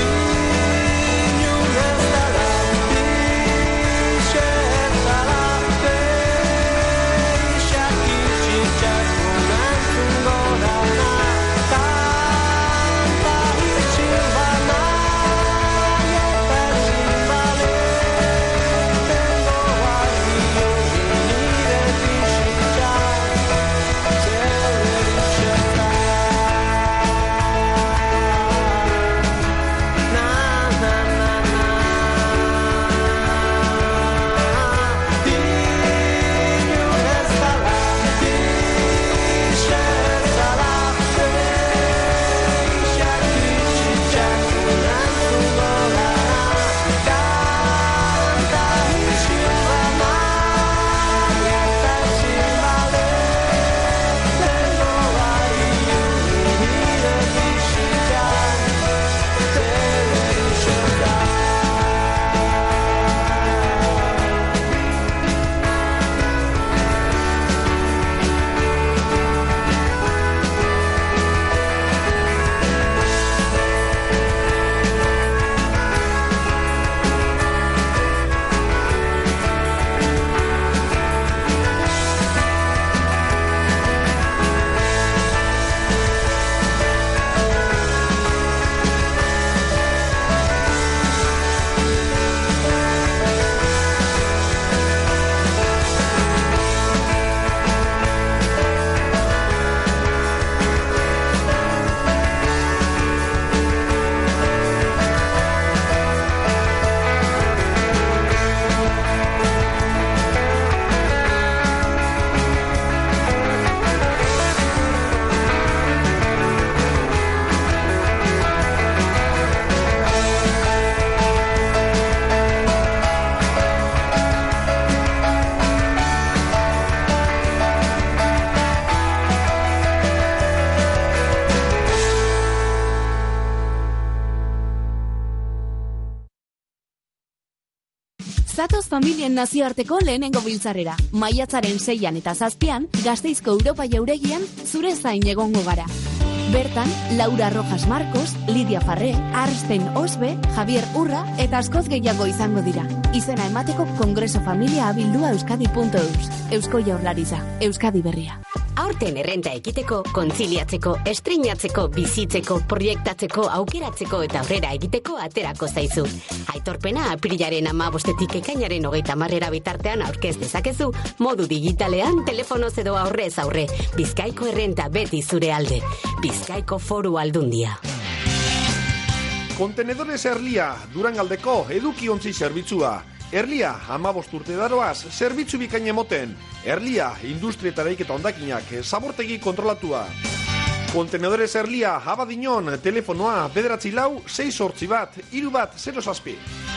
[SPEAKER 11] Zatoz familien nazioarteko lehenengo biltzarrera. Maiatzaren 6an eta 7an, Gasteizko Europa Jauregian zure zain egongo gara. Bertan, Laura Rojas Marcos, Lidia Farré, Arsten Osbe, Javier Urra eta askoz gehiago izango dira. Izena emateko Kongreso Familia abildua euskadi.eus. Eusko Jaurlaritza, Euskadi Berria.
[SPEAKER 12] Aurten errenta ekiteko, kontziliatzeko, estrinatzeko, bizitzeko, proiektatzeko, aukeratzeko eta aurrera egiteko aterako zaizu. Aitorpena apirilaren 15etik ekainaren 30 bitartean aurkez dezakezu, modu digitalean, telefonoz edo aurrez aurre. Bizkaiko errenta beti zure alde. Bizkaiko Foru Aldundia.
[SPEAKER 15] Kontenedores Erlia, Durangaldeko edukiontzi zerbitzua. Erlia, 15 urte daroaz, zerbitzu bikain emoten. Erlia, industria eta eraiketa hondakinak, zabortegi kontrolatua. Kontenedores Erlia, Abadiñon, telefonoa, 944-681-317.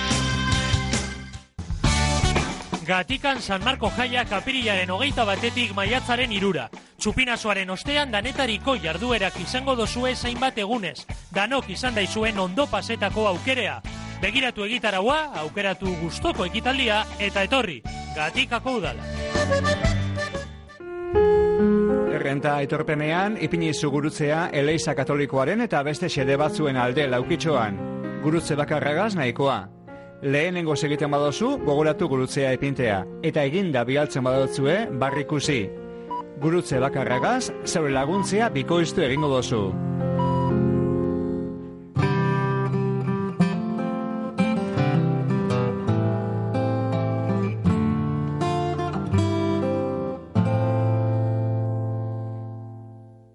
[SPEAKER 13] Gatikan San Marko jaiak apirilaren 21etik maiatzaren 3. Txupinazoaren ostean danetariko jarduerak izango dozue zainbat egunez. Danok izan daizuen ondo pasetako aukerea. Begiratu egitaraua, aukeratu gustoko ekitaldia eta etorri, Gatikako udala.
[SPEAKER 1] Errenta aitorpenean, ipinizu gurutzea Eleiza Katolikoaren eta beste xede batzuen alde Laukitxoan. Gurutze bakarragaz nahikoa. Lehenengo egiten badozu, gogoratu gurutzea epintea. Eta eginda bialtzen badotzue, barrikusi. Gurutze bakarragaz, zeure laguntzea bikoiztu egingo dozu.